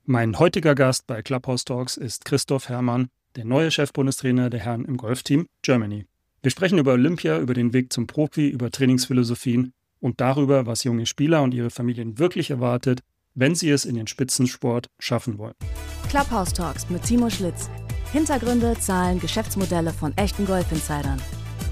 Mein heutiger Gast bei Clubhouse Talks ist Christoph Herrmann, der neue Chefbundestrainer der Herren im Golfteam Germany. Wir sprechen über Olympia, über den Weg zum Profi, über Trainingsphilosophien und darüber, was junge Spieler und ihre Familien wirklich erwartet, wenn sie es in den Spitzensport schaffen wollen. Clubhouse Talks mit Timo Schlitz. Hintergründe, Zahlen, Geschäftsmodelle von echten Golfinsidern.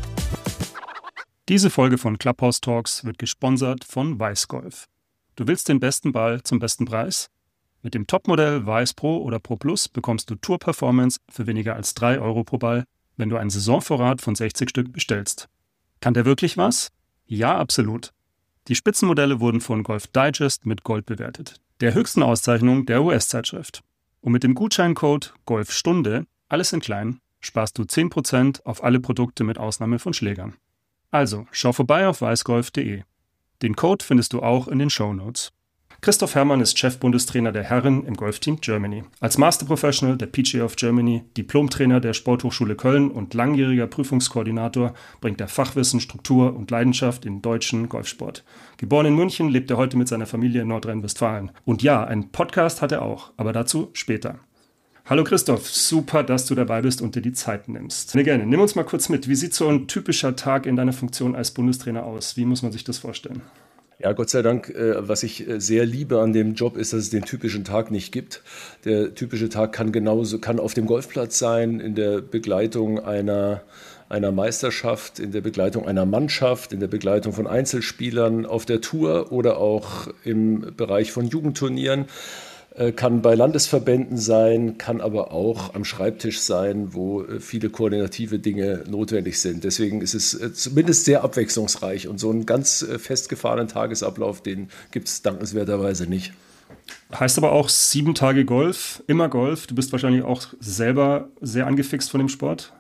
Diese Folge von Clubhouse Talks wird gesponsert von Weiss Golf. Du willst den besten Ball zum besten Preis? Mit dem Topmodell Weiss Pro oder Pro Plus bekommst du Tour Performance für weniger als 3 Euro pro Ball, wenn du einen Saisonvorrat von 60 Stück bestellst. Kann der wirklich was? Ja, absolut. Die Spitzenmodelle wurden von Golf Digest mit Gold bewertet, der höchsten Auszeichnung der US-Zeitschrift. Und mit dem Gutscheincode GOLFSTUNDE, alles in klein, sparst du 10% auf alle Produkte mit Ausnahme von Schlägern. Also, schau vorbei auf weißgolf.de. Den Code findest du auch in den Shownotes. Christoph Herrmann ist Chefbundestrainer der Herren im Golfteam Germany. Als Master Professional der PGA of Germany, Diplomtrainer der Sporthochschule Köln und langjähriger Prüfungskoordinator bringt er Fachwissen, Struktur und Leidenschaft in den deutschen Golfsport. Geboren in München, lebt er heute mit seiner Familie in Nordrhein-Westfalen. Und ja, einen Podcast hat er auch, aber dazu später. Hallo Christoph, super, dass du dabei bist und dir die Zeit nimmst. Sehr gerne. Nimm uns mal kurz mit. Wie sieht so ein typischer Tag in deiner Funktion als Bundestrainer aus? Wie muss man sich das vorstellen? Ja, Gott sei Dank, was ich sehr liebe an dem Job ist, dass es den typischen Tag nicht gibt. Der typische Tag kann auf dem Golfplatz sein, in der Begleitung einer Meisterschaft, in der Begleitung einer Mannschaft, in der Begleitung von Einzelspielern auf der Tour oder auch im Bereich von Jugendturnieren. Kann bei Landesverbänden sein, kann aber auch am Schreibtisch sein, wo viele koordinative Dinge notwendig sind. Deswegen ist es zumindest sehr abwechslungsreich und so einen ganz festgefahrenen Tagesablauf, den gibt es dankenswerterweise nicht. Heißt aber auch 7 Tage Golf, immer Golf. Du bist wahrscheinlich auch selber sehr angefixt von dem Sport.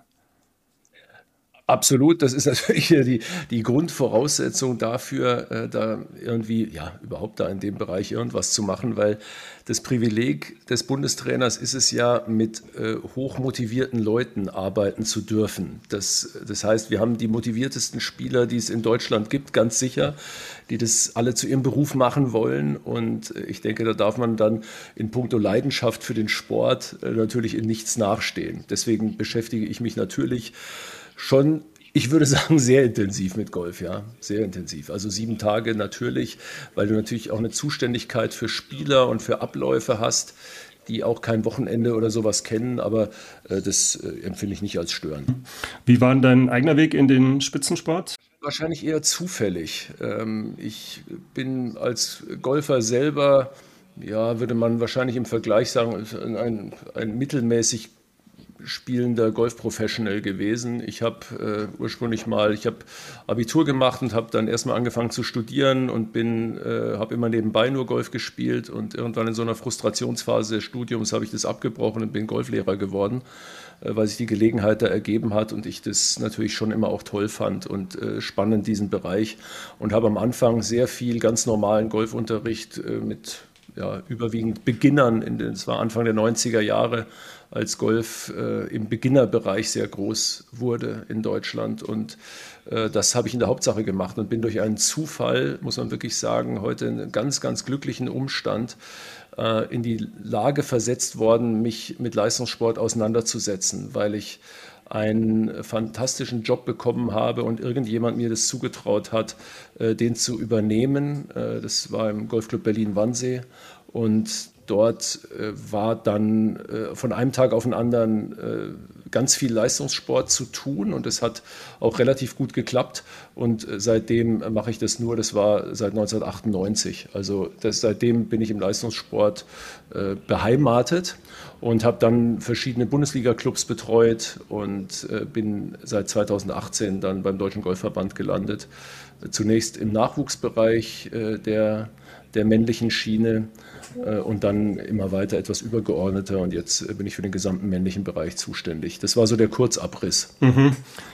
Absolut, das ist natürlich die Grundvoraussetzung dafür, da irgendwie, ja, überhaupt da in dem Bereich irgendwas zu machen, weil das Privileg des Bundestrainers ist es ja, mit hochmotivierten Leuten arbeiten zu dürfen. Das heißt, wir haben die motiviertesten Spieler, die es in Deutschland gibt, ganz sicher, die das alle zu ihrem Beruf machen wollen. Und ich denke, da darf man dann in puncto Leidenschaft für den Sport natürlich in nichts nachstehen. Deswegen beschäftige ich mich natürlich schon, ich würde sagen, sehr intensiv mit Golf, ja, sehr intensiv. Also 7 Tage natürlich, weil du natürlich auch eine Zuständigkeit für Spieler und für Abläufe hast, die auch kein Wochenende oder sowas kennen, aber das empfinde ich nicht als störend. Wie war denn dein eigener Weg in den Spitzensport? Wahrscheinlich eher zufällig. Ich bin als Golfer selber, ja, würde man wahrscheinlich im Vergleich sagen, ein mittelmäßig spielender Golf-Professional gewesen. Ich habe ich habe Abitur gemacht und habe dann erstmal angefangen zu studieren und habe immer nebenbei nur Golf gespielt und irgendwann in so einer Frustrationsphase des Studiums habe ich das abgebrochen und bin Golflehrer geworden, weil sich die Gelegenheit da ergeben hat und ich das natürlich schon immer auch toll fand und spannend diesen Bereich und habe am Anfang sehr viel ganz normalen Golfunterricht mit überwiegend Beginnern, es war Anfang der 90er Jahre, als Golf im Beginnerbereich sehr groß wurde in Deutschland. Und das habe ich in der Hauptsache gemacht und bin durch einen Zufall, muss man wirklich sagen, heute in einem ganz, ganz glücklichen Umstand in die Lage versetzt worden, mich mit Leistungssport auseinanderzusetzen, weil ich einen fantastischen Job bekommen habe und irgendjemand mir das zugetraut hat, den zu übernehmen. Das war im Golfclub Berlin-Wannsee und dort war dann von einem Tag auf den anderen ganz viel Leistungssport zu tun und es hat auch relativ gut geklappt und seitdem mache ich das nur, das war seit 1998. Also seitdem bin ich im Leistungssport beheimatet und habe dann verschiedene Bundesliga-Clubs betreut und bin seit 2018 dann beim Deutschen Golfverband gelandet. Zunächst im Nachwuchsbereich der männlichen Schiene und dann immer weiter etwas übergeordneter und jetzt bin ich für den gesamten männlichen Bereich zuständig. Das war so der Kurzabriss. Mhm.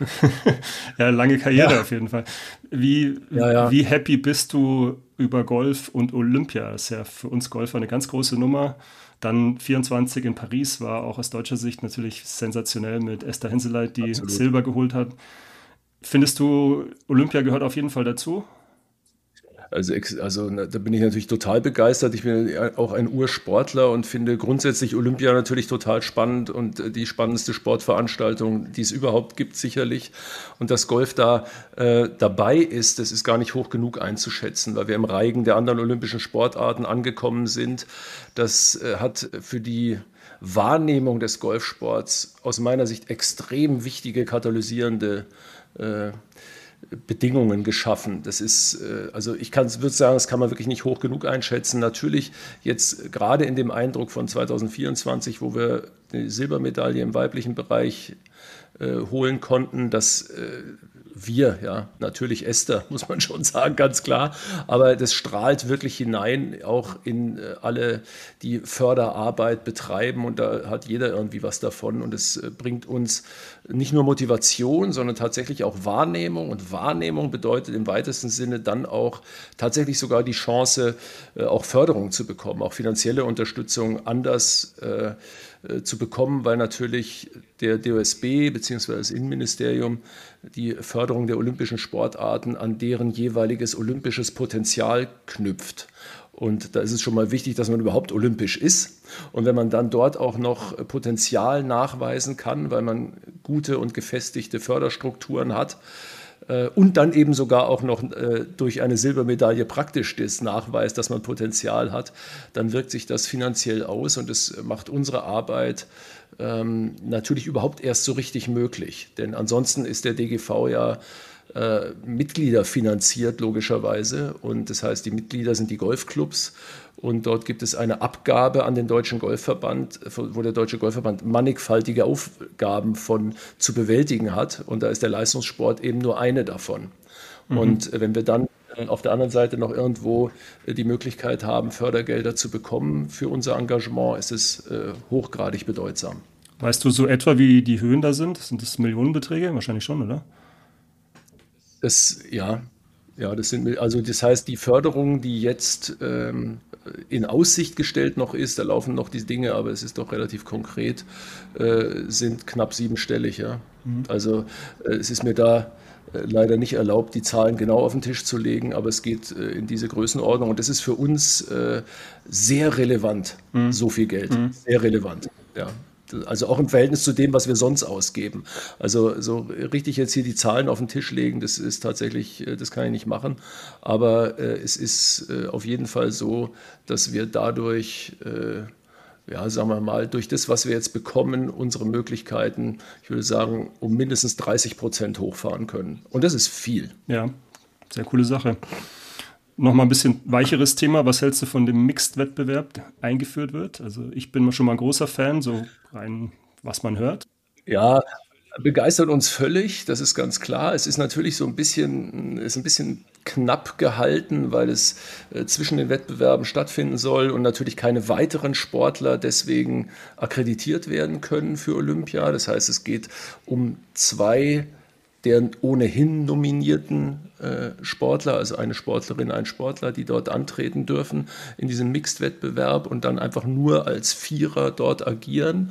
Ja, lange Karriere auf jeden Fall. Wie happy bist du über Golf und Olympia? Das ist ja für uns Golfer eine ganz große Nummer. Dann 24 in Paris war auch aus deutscher Sicht natürlich sensationell mit Esther Henseleit, die Absolut. Silber geholt hat. Findest du, Olympia gehört auf jeden Fall dazu? Da bin ich natürlich total begeistert. Ich bin ja auch ein Ursportler und finde grundsätzlich Olympia natürlich total spannend und die spannendste Sportveranstaltung, die es überhaupt gibt, sicherlich. Und dass Golf da dabei ist, das ist gar nicht hoch genug einzuschätzen, weil wir im Reigen der anderen olympischen Sportarten angekommen sind. Das hat für die Wahrnehmung des Golfsports aus meiner Sicht extrem wichtige katalysierende Bedingungen geschaffen. Das ist, würde sagen, das kann man wirklich nicht hoch genug einschätzen. Natürlich jetzt gerade in dem Eindruck von 2024, wo wir die Silbermedaille im weiblichen Bereich holen konnten, dass wir, natürlich Esther, muss man schon sagen, ganz klar, aber das strahlt wirklich hinein, auch in alle, die Förderarbeit betreiben und da hat jeder irgendwie was davon und es bringt uns nicht nur Motivation, sondern tatsächlich auch Wahrnehmung und Wahrnehmung bedeutet im weitesten Sinne dann auch tatsächlich sogar die Chance, auch Förderung zu bekommen, auch finanzielle Unterstützung anders zu bekommen, weil natürlich der DOSB bzw. das Innenministerium die Förderung der olympischen Sportarten an deren jeweiliges olympisches Potenzial knüpft. Und da ist es schon mal wichtig, dass man überhaupt olympisch ist. Und wenn man dann dort auch noch Potenzial nachweisen kann, weil man gute und gefestigte Förderstrukturen hat, und dann eben sogar auch noch durch eine Silbermedaille praktisch das Nachweis, dass man Potenzial hat, dann wirkt sich das finanziell aus und es macht unsere Arbeit natürlich überhaupt erst so richtig möglich. Denn ansonsten ist der DGV ja Mitglieder finanziert, logischerweise. Und das heißt, die Mitglieder sind die Golfclubs. Und dort gibt es eine Abgabe an den Deutschen Golfverband, wo der Deutsche Golfverband mannigfaltige Aufgaben zu bewältigen hat. Und da ist der Leistungssport eben nur eine davon. Und wenn wir dann auf der anderen Seite noch irgendwo die Möglichkeit haben, Fördergelder zu bekommen für unser Engagement, ist es hochgradig bedeutsam. Weißt du so etwa, wie die Höhen da sind? Sind das Millionenbeträge? Wahrscheinlich schon, oder? Das heißt, die Förderung, die jetzt in Aussicht gestellt noch ist, da laufen noch die Dinge, aber es ist doch relativ konkret, sind knapp siebenstellig. Ja. Also es ist mir da leider nicht erlaubt, die Zahlen genau auf den Tisch zu legen, aber es geht in diese Größenordnung und das ist für uns sehr relevant, so viel Geld, sehr relevant, ja. Also auch im Verhältnis zu dem, was wir sonst ausgeben. Also so richtig jetzt hier die Zahlen auf den Tisch legen, das ist tatsächlich, das kann ich nicht machen. Aber es ist auf jeden Fall so, dass wir dadurch, sagen wir mal, durch das, was wir jetzt bekommen, unsere Möglichkeiten, ich würde sagen, um mindestens 30% hochfahren können. Und das ist viel. Ja, sehr coole Sache. Nochmal ein bisschen weicheres Thema. Was hältst du von dem Mixed-Wettbewerb, der eingeführt wird? Also ich bin schon mal ein großer Fan, so rein, was man hört. Ja, begeistert uns völlig, das ist ganz klar. Es ist natürlich ein bisschen knapp gehalten, weil es zwischen den Wettbewerben stattfinden soll und natürlich keine weiteren Sportler deswegen akkreditiert werden können für Olympia. Das heißt, es geht um 2 der ohnehin nominierten Sportler, also eine Sportlerin, ein Sportler, die dort antreten dürfen in diesem Mixed-Wettbewerb und dann einfach nur als Vierer dort agieren.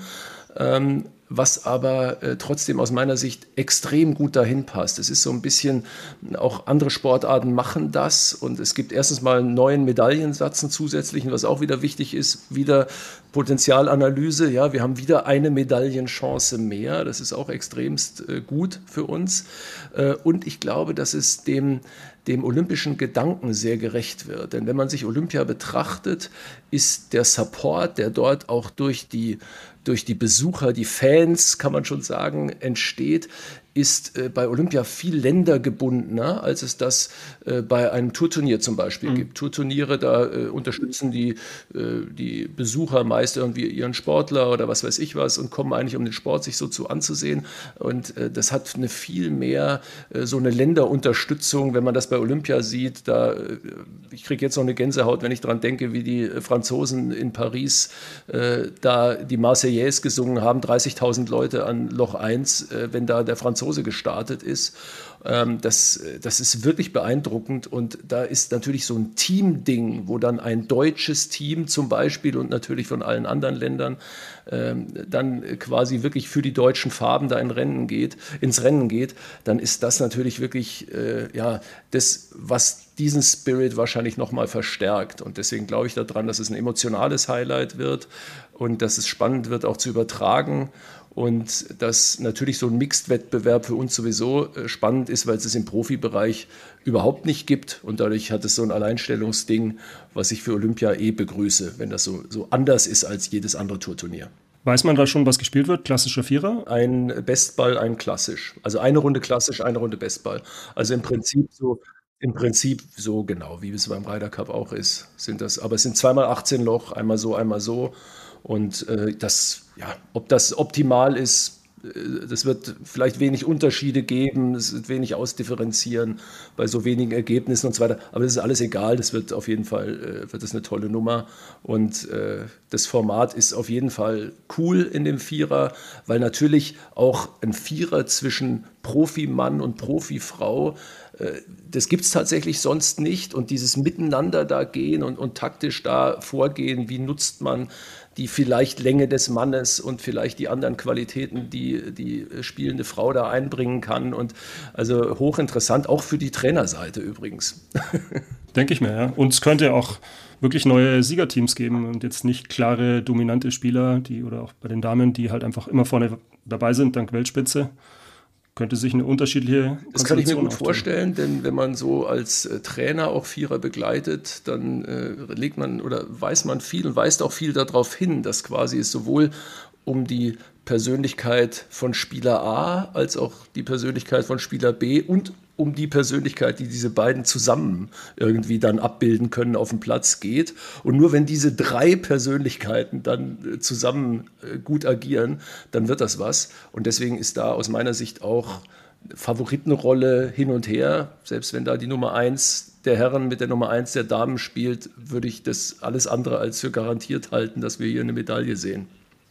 Was aber trotzdem aus meiner Sicht extrem gut dahin passt. Es ist so ein bisschen, auch andere Sportarten machen das und es gibt erstens mal einen neuen Medaillensatz, einen zusätzlichen, was auch wieder wichtig ist, wieder Potenzialanalyse. Ja, wir haben wieder eine Medaillenchance mehr, das ist auch extremst gut für uns und ich glaube, dass es dem olympischen Gedanken sehr gerecht wird. Denn wenn man sich Olympia betrachtet, ist der Support, der dort auch durch die Besucher, die Fans, kann man schon sagen, entsteht, ist bei Olympia viel ländergebundener, als es das bei einem Tourturnier zum Beispiel gibt. Tourturniere, da unterstützen die Besucher meist irgendwie ihren Sportler oder was weiß ich was und kommen eigentlich, um den Sport sich so anzusehen. Und das hat eine viel mehr so eine Länderunterstützung, wenn man das bei Olympia sieht. Ich kriege jetzt noch eine Gänsehaut, wenn ich daran denke, wie die Franzosen in Paris da die Marseillaise gesungen haben, 30.000 Leute an Loch 1, wenn da der Franzose gestartet ist. Das ist wirklich beeindruckend und da ist natürlich so ein Teamding, wo dann ein deutsches Team zum Beispiel und natürlich von allen anderen Ländern dann quasi wirklich für die deutschen Farben da ins Rennen geht, dann ist das natürlich wirklich das, was diesen Spirit wahrscheinlich nochmal verstärkt. Und deswegen glaube ich daran, dass es ein emotionales Highlight wird und dass es spannend wird, auch zu übertragen. Und dass natürlich so ein Mixed-Wettbewerb für uns sowieso spannend ist, weil es es im Profibereich überhaupt nicht gibt. Und dadurch hat es so ein Alleinstellungsding, was ich für Olympia begrüße, wenn das so anders ist als jedes andere Tourturnier. Weiß man da schon, was gespielt wird? Klassischer Vierer? Ein Bestball, ein klassisch. Also eine Runde klassisch, eine Runde Bestball. Also im Prinzip so genau, wie es beim Ryder Cup auch ist, sind das. Aber es sind zweimal 18 Loch, einmal so, einmal so. Und ob das optimal ist, das wird vielleicht wenig Unterschiede geben, es wird wenig ausdifferenzieren bei so wenigen Ergebnissen und so weiter. Aber das ist alles egal, das wird auf jeden Fall wird das eine tolle Nummer. Und das Format ist auf jeden Fall cool in dem Vierer, weil natürlich auch ein Vierer zwischen Profimann und Profifrau, das gibt es tatsächlich sonst nicht. Und dieses Miteinander da gehen und taktisch da vorgehen, wie nutzt man die vielleicht Länge des Mannes und vielleicht die anderen Qualitäten, die spielende Frau da einbringen kann. Und also hochinteressant, auch für die Trainerseite übrigens. Denke ich mir, ja. Und es könnte auch wirklich neue Siegerteams geben und jetzt nicht klare, dominante Spieler, oder auch bei den Damen, die halt einfach immer vorne dabei sind, dank Weltspitze. Könnte sich eine unterschiedliche Konstellation Das kann ich mir gut vorstellen, denn wenn man so als Trainer auch Vierer begleitet, dann legt man oder weiß man viel und weist auch viel darauf hin, dass quasi es sowohl um die Persönlichkeit von Spieler A als auch die Persönlichkeit von Spieler B und um die Persönlichkeit, die diese beiden zusammen irgendwie dann abbilden können, auf dem Platz geht. Und nur wenn diese drei Persönlichkeiten dann zusammen gut agieren, dann wird das was. Und deswegen ist da aus meiner Sicht auch Favoritenrolle hin und her. Selbst wenn da die Nummer 1 der Herren mit der Nummer 1 der Damen spielt, würde ich das alles andere als für garantiert halten, dass wir hier eine Medaille sehen.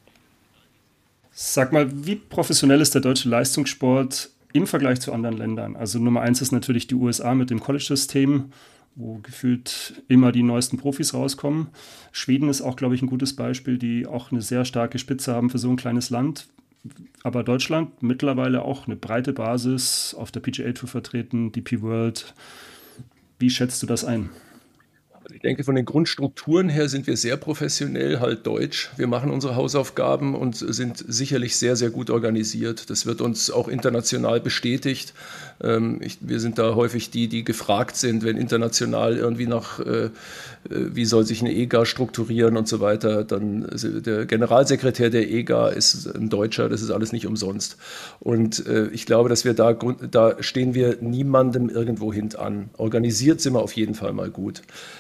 Sag mal, wie professionell ist der deutsche Leistungssport im Vergleich zu anderen Ländern? Also Nummer 1 ist natürlich die USA mit dem College-System, wo gefühlt immer die neuesten Profis rauskommen. Schweden ist auch, glaube ich, ein gutes Beispiel, die auch eine sehr starke Spitze haben für so ein kleines Land. Aber Deutschland mittlerweile auch eine breite Basis auf der PGA Tour vertreten, DP World. Wie schätzt du das ein? Ich denke, von den Grundstrukturen her sind wir sehr professionell, halt deutsch. Wir machen unsere Hausaufgaben und sind sicherlich sehr, sehr gut organisiert. Das wird uns auch international bestätigt. Wir sind da häufig die gefragt sind, wenn international irgendwie wie soll sich eine EGA strukturieren und so weiter. Dann der Generalsekretär der EGA ist ein Deutscher, das ist alles nicht umsonst. Und ich glaube, dass wir da stehen wir niemandem irgendwo hintan. Organisiert sind wir auf jeden Fall mal gut.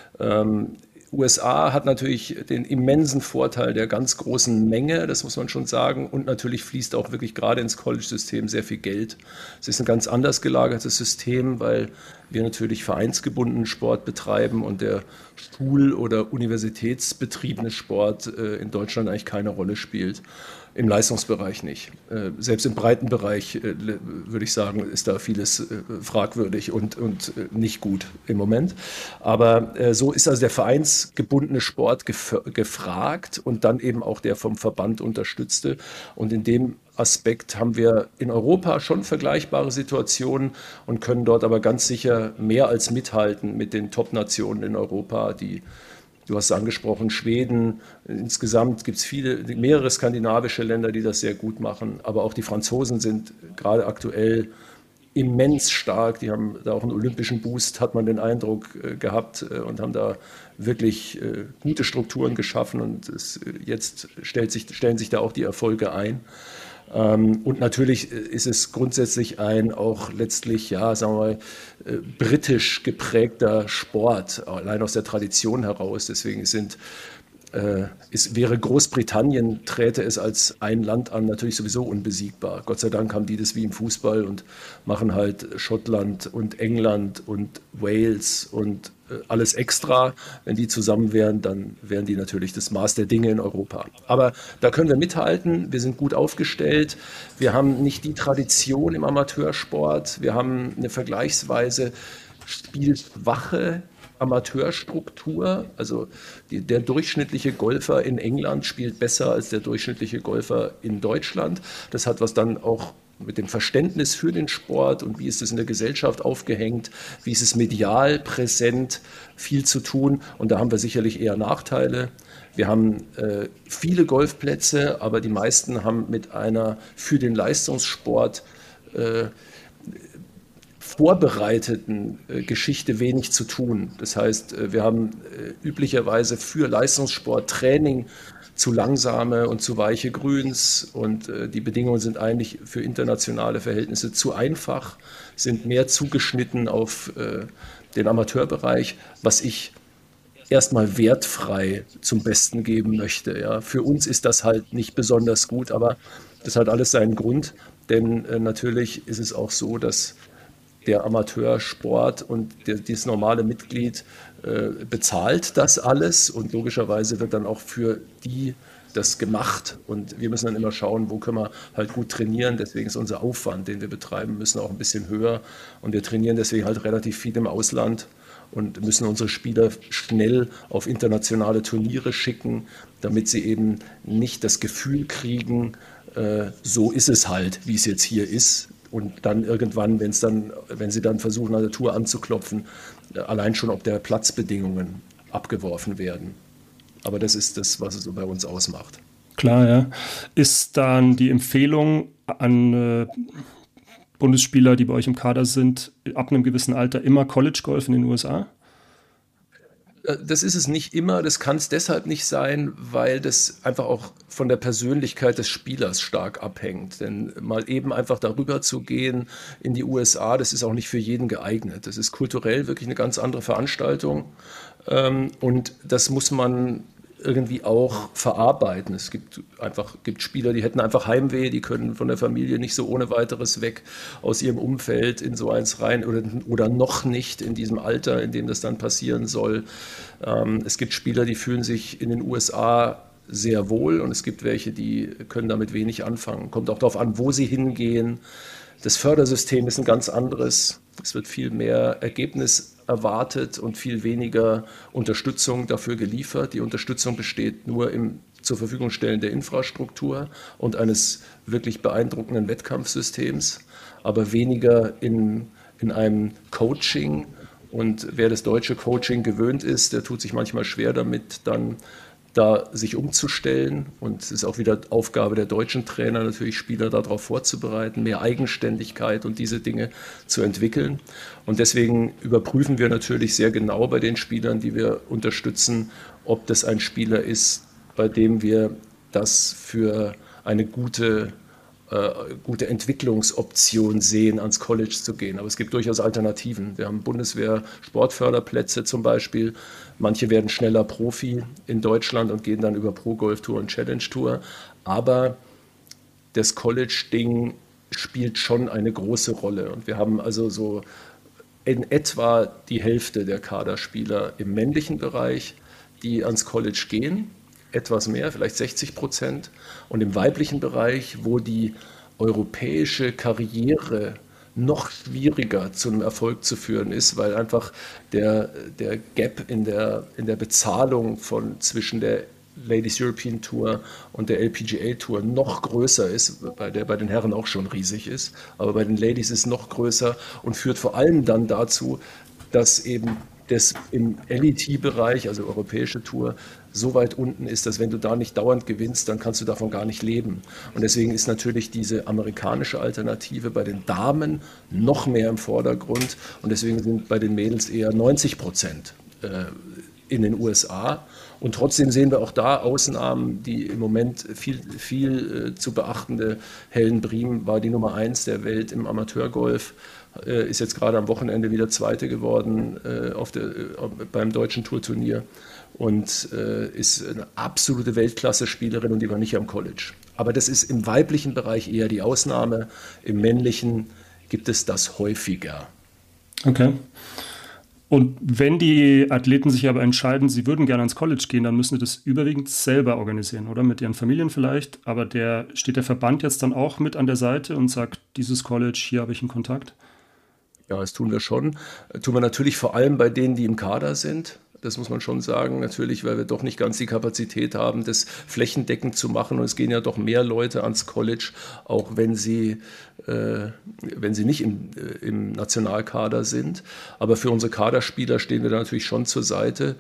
USA hat natürlich den immensen Vorteil der ganz großen Menge, das muss man schon sagen, und natürlich fließt auch wirklich gerade ins College-System sehr viel Geld. Es ist ein ganz anders gelagertes System, weil wir natürlich vereinsgebundenen Sport betreiben und der schul- oder universitätsbetriebene Sport in Deutschland eigentlich keine Rolle spielt. Im Leistungsbereich nicht. Selbst im Breitenbereich, würde ich sagen, ist da vieles fragwürdig und nicht gut im Moment. Aber so ist also der vereinsgebundene Sport gefragt und dann eben auch der vom Verband unterstützte. Und in dem Aspekt haben wir in Europa schon vergleichbare Situationen und können dort aber ganz sicher mehr als mithalten mit den Top-Nationen in Europa, Du hast es angesprochen, Schweden. Insgesamt gibt es mehrere skandinavische Länder, die das sehr gut machen. Aber auch die Franzosen sind gerade aktuell immens stark. Die haben da auch einen olympischen Boost, hat man den Eindruck gehabt, und haben da wirklich gute Strukturen geschaffen. Und jetzt stellen sich da auch die Erfolge ein. Und natürlich ist es grundsätzlich ein auch letztlich, ja, sagen wir mal, britisch geprägter Sport, allein aus der Tradition heraus. Deswegen sind wäre Großbritannien, träte es als ein Land an, natürlich sowieso unbesiegbar. Gott sei Dank haben die das wie im Fußball und machen halt Schottland und England und Wales und alles extra. Wenn die zusammen wären, dann wären die natürlich das Maß der Dinge in Europa. Aber da können wir mithalten, wir sind gut aufgestellt, wir haben nicht die Tradition im Amateursport, wir haben eine vergleichsweise spielschwache Amateurstruktur. Also der durchschnittliche Golfer in England spielt besser als der durchschnittliche Golfer in Deutschland. Das hat was dann auch mit dem Verständnis für den Sport und wie ist es in der Gesellschaft aufgehängt, wie ist es medial präsent, viel zu tun. Und da haben wir sicherlich eher Nachteile. Wir haben viele Golfplätze, aber die meisten haben mit einer für den Leistungssport vorbereiteten Geschichte wenig zu tun. Das heißt, wir haben üblicherweise für Leistungssport Training zu langsame und zu weiche Grüns und die Bedingungen sind eigentlich für internationale Verhältnisse zu einfach, sind mehr zugeschnitten auf den Amateurbereich, was ich erstmal wertfrei zum Besten geben möchte. Ja. Für uns ist das halt nicht besonders gut, aber das hat alles seinen Grund, denn natürlich ist es auch so, dass der Amateursport und dieses normale Mitglied bezahlt das alles und logischerweise wird dann auch für die das gemacht und wir müssen dann immer schauen, wo können wir halt gut trainieren, deswegen ist unser Aufwand, den wir betreiben müssen, auch ein bisschen höher und wir trainieren deswegen halt relativ viel im Ausland und müssen unsere Spieler schnell auf internationale Turniere schicken, damit sie eben nicht das Gefühl kriegen, so ist es halt, wie es jetzt hier ist. Und dann irgendwann, wenn sie dann versuchen, an der Tour anzuklopfen, allein schon ob der Platzbedingungen abgeworfen werden. Aber das ist das, was es bei uns ausmacht. Klar, ja. Ist dann die Empfehlung an Bundesspieler, die bei euch im Kader sind, ab einem gewissen Alter immer College Golf in den USA? Das ist es nicht immer, das kann es deshalb nicht sein, weil das einfach auch von der Persönlichkeit des Spielers stark abhängt. Denn mal eben einfach darüber zu gehen in die USA, das ist auch nicht für jeden geeignet. Das ist kulturell wirklich eine ganz andere Veranstaltung und das muss man irgendwie auch verarbeiten. Es gibt Spieler, die hätten einfach Heimweh, die können von der Familie nicht so ohne weiteres weg aus ihrem Umfeld in so eins rein oder noch nicht in diesem Alter, in dem das dann passieren soll. Es gibt Spieler, die fühlen sich in den USA sehr wohl und es gibt welche, die können damit wenig anfangen. Kommt auch darauf an, wo sie hingehen. Das Fördersystem ist ein ganz anderes. Es wird viel mehr Ergebnis erwartet und viel weniger Unterstützung dafür geliefert. Die Unterstützung besteht nur im zur Verfügung stellen der Infrastruktur und eines wirklich beeindruckenden Wettkampfsystems, aber weniger in einem Coaching. Und wer das deutsche Coaching gewöhnt ist, der tut sich manchmal schwer damit, dann da sich umzustellen. Und es ist auch wieder Aufgabe der deutschen Trainer, natürlich Spieler darauf vorzubereiten, mehr Eigenständigkeit und diese Dinge zu entwickeln. Und deswegen überprüfen wir natürlich sehr genau bei den Spielern, die wir unterstützen, ob das ein Spieler ist, bei dem wir das für eine gute Entwicklungsoption sehen, ans College zu gehen. Aber es gibt durchaus Alternativen. Wir haben Bundeswehr-Sportförderplätze zum Beispiel. Manche werden schneller Profi in Deutschland und gehen dann über Pro-Golf-Tour und Challenge-Tour. Aber das College-Ding spielt schon eine große Rolle. Und wir haben also so in etwa die Hälfte der Kaderspieler im männlichen Bereich, die ans College gehen. Etwas mehr, vielleicht 60%. Und im weiblichen Bereich, wo die europäische Karriere noch schwieriger zu einem Erfolg zu führen ist, weil einfach der Gap in der Bezahlung zwischen der Ladies European Tour und der LPGA Tour noch größer ist, bei der bei den Herren auch schon riesig ist, aber bei den Ladies ist es noch größer und führt vor allem dann dazu, dass eben das im LET-Bereich, also europäische Tour, so weit unten ist, dass wenn du da nicht dauernd gewinnst, dann kannst du davon gar nicht leben. Und deswegen ist natürlich diese amerikanische Alternative bei den Damen noch mehr im Vordergrund und deswegen sind bei den Mädels eher 90% in den USA. Und trotzdem sehen wir auch da Ausnahmen, die im Moment viel zu beachtende Helen Briem war die Nummer 1 der Welt im Amateurgolf, ist jetzt gerade am Wochenende wieder Zweite geworden beim deutschen Tourturnier. und ist eine absolute Weltklasse-Spielerin und die war nicht am College. Aber das ist im weiblichen Bereich eher die Ausnahme. Im männlichen gibt es das häufiger. Okay. Und wenn die Athleten sich aber entscheiden, sie würden gerne ans College gehen, dann müssen sie das überwiegend selber organisieren, oder? Mit ihren Familien vielleicht. Aber steht der Verband jetzt dann auch mit an der Seite und sagt, dieses College, hier habe ich einen Kontakt? Ja, das tun wir schon. Tun wir natürlich vor allem bei denen, die im Kader sind. Das muss man schon sagen, natürlich, weil wir doch nicht ganz die Kapazität haben, das flächendeckend zu machen. Und es gehen ja doch mehr Leute ans College, auch wenn sie nicht im Nationalkader sind. Aber für unsere Kaderspieler stehen wir da natürlich schon zur Seite.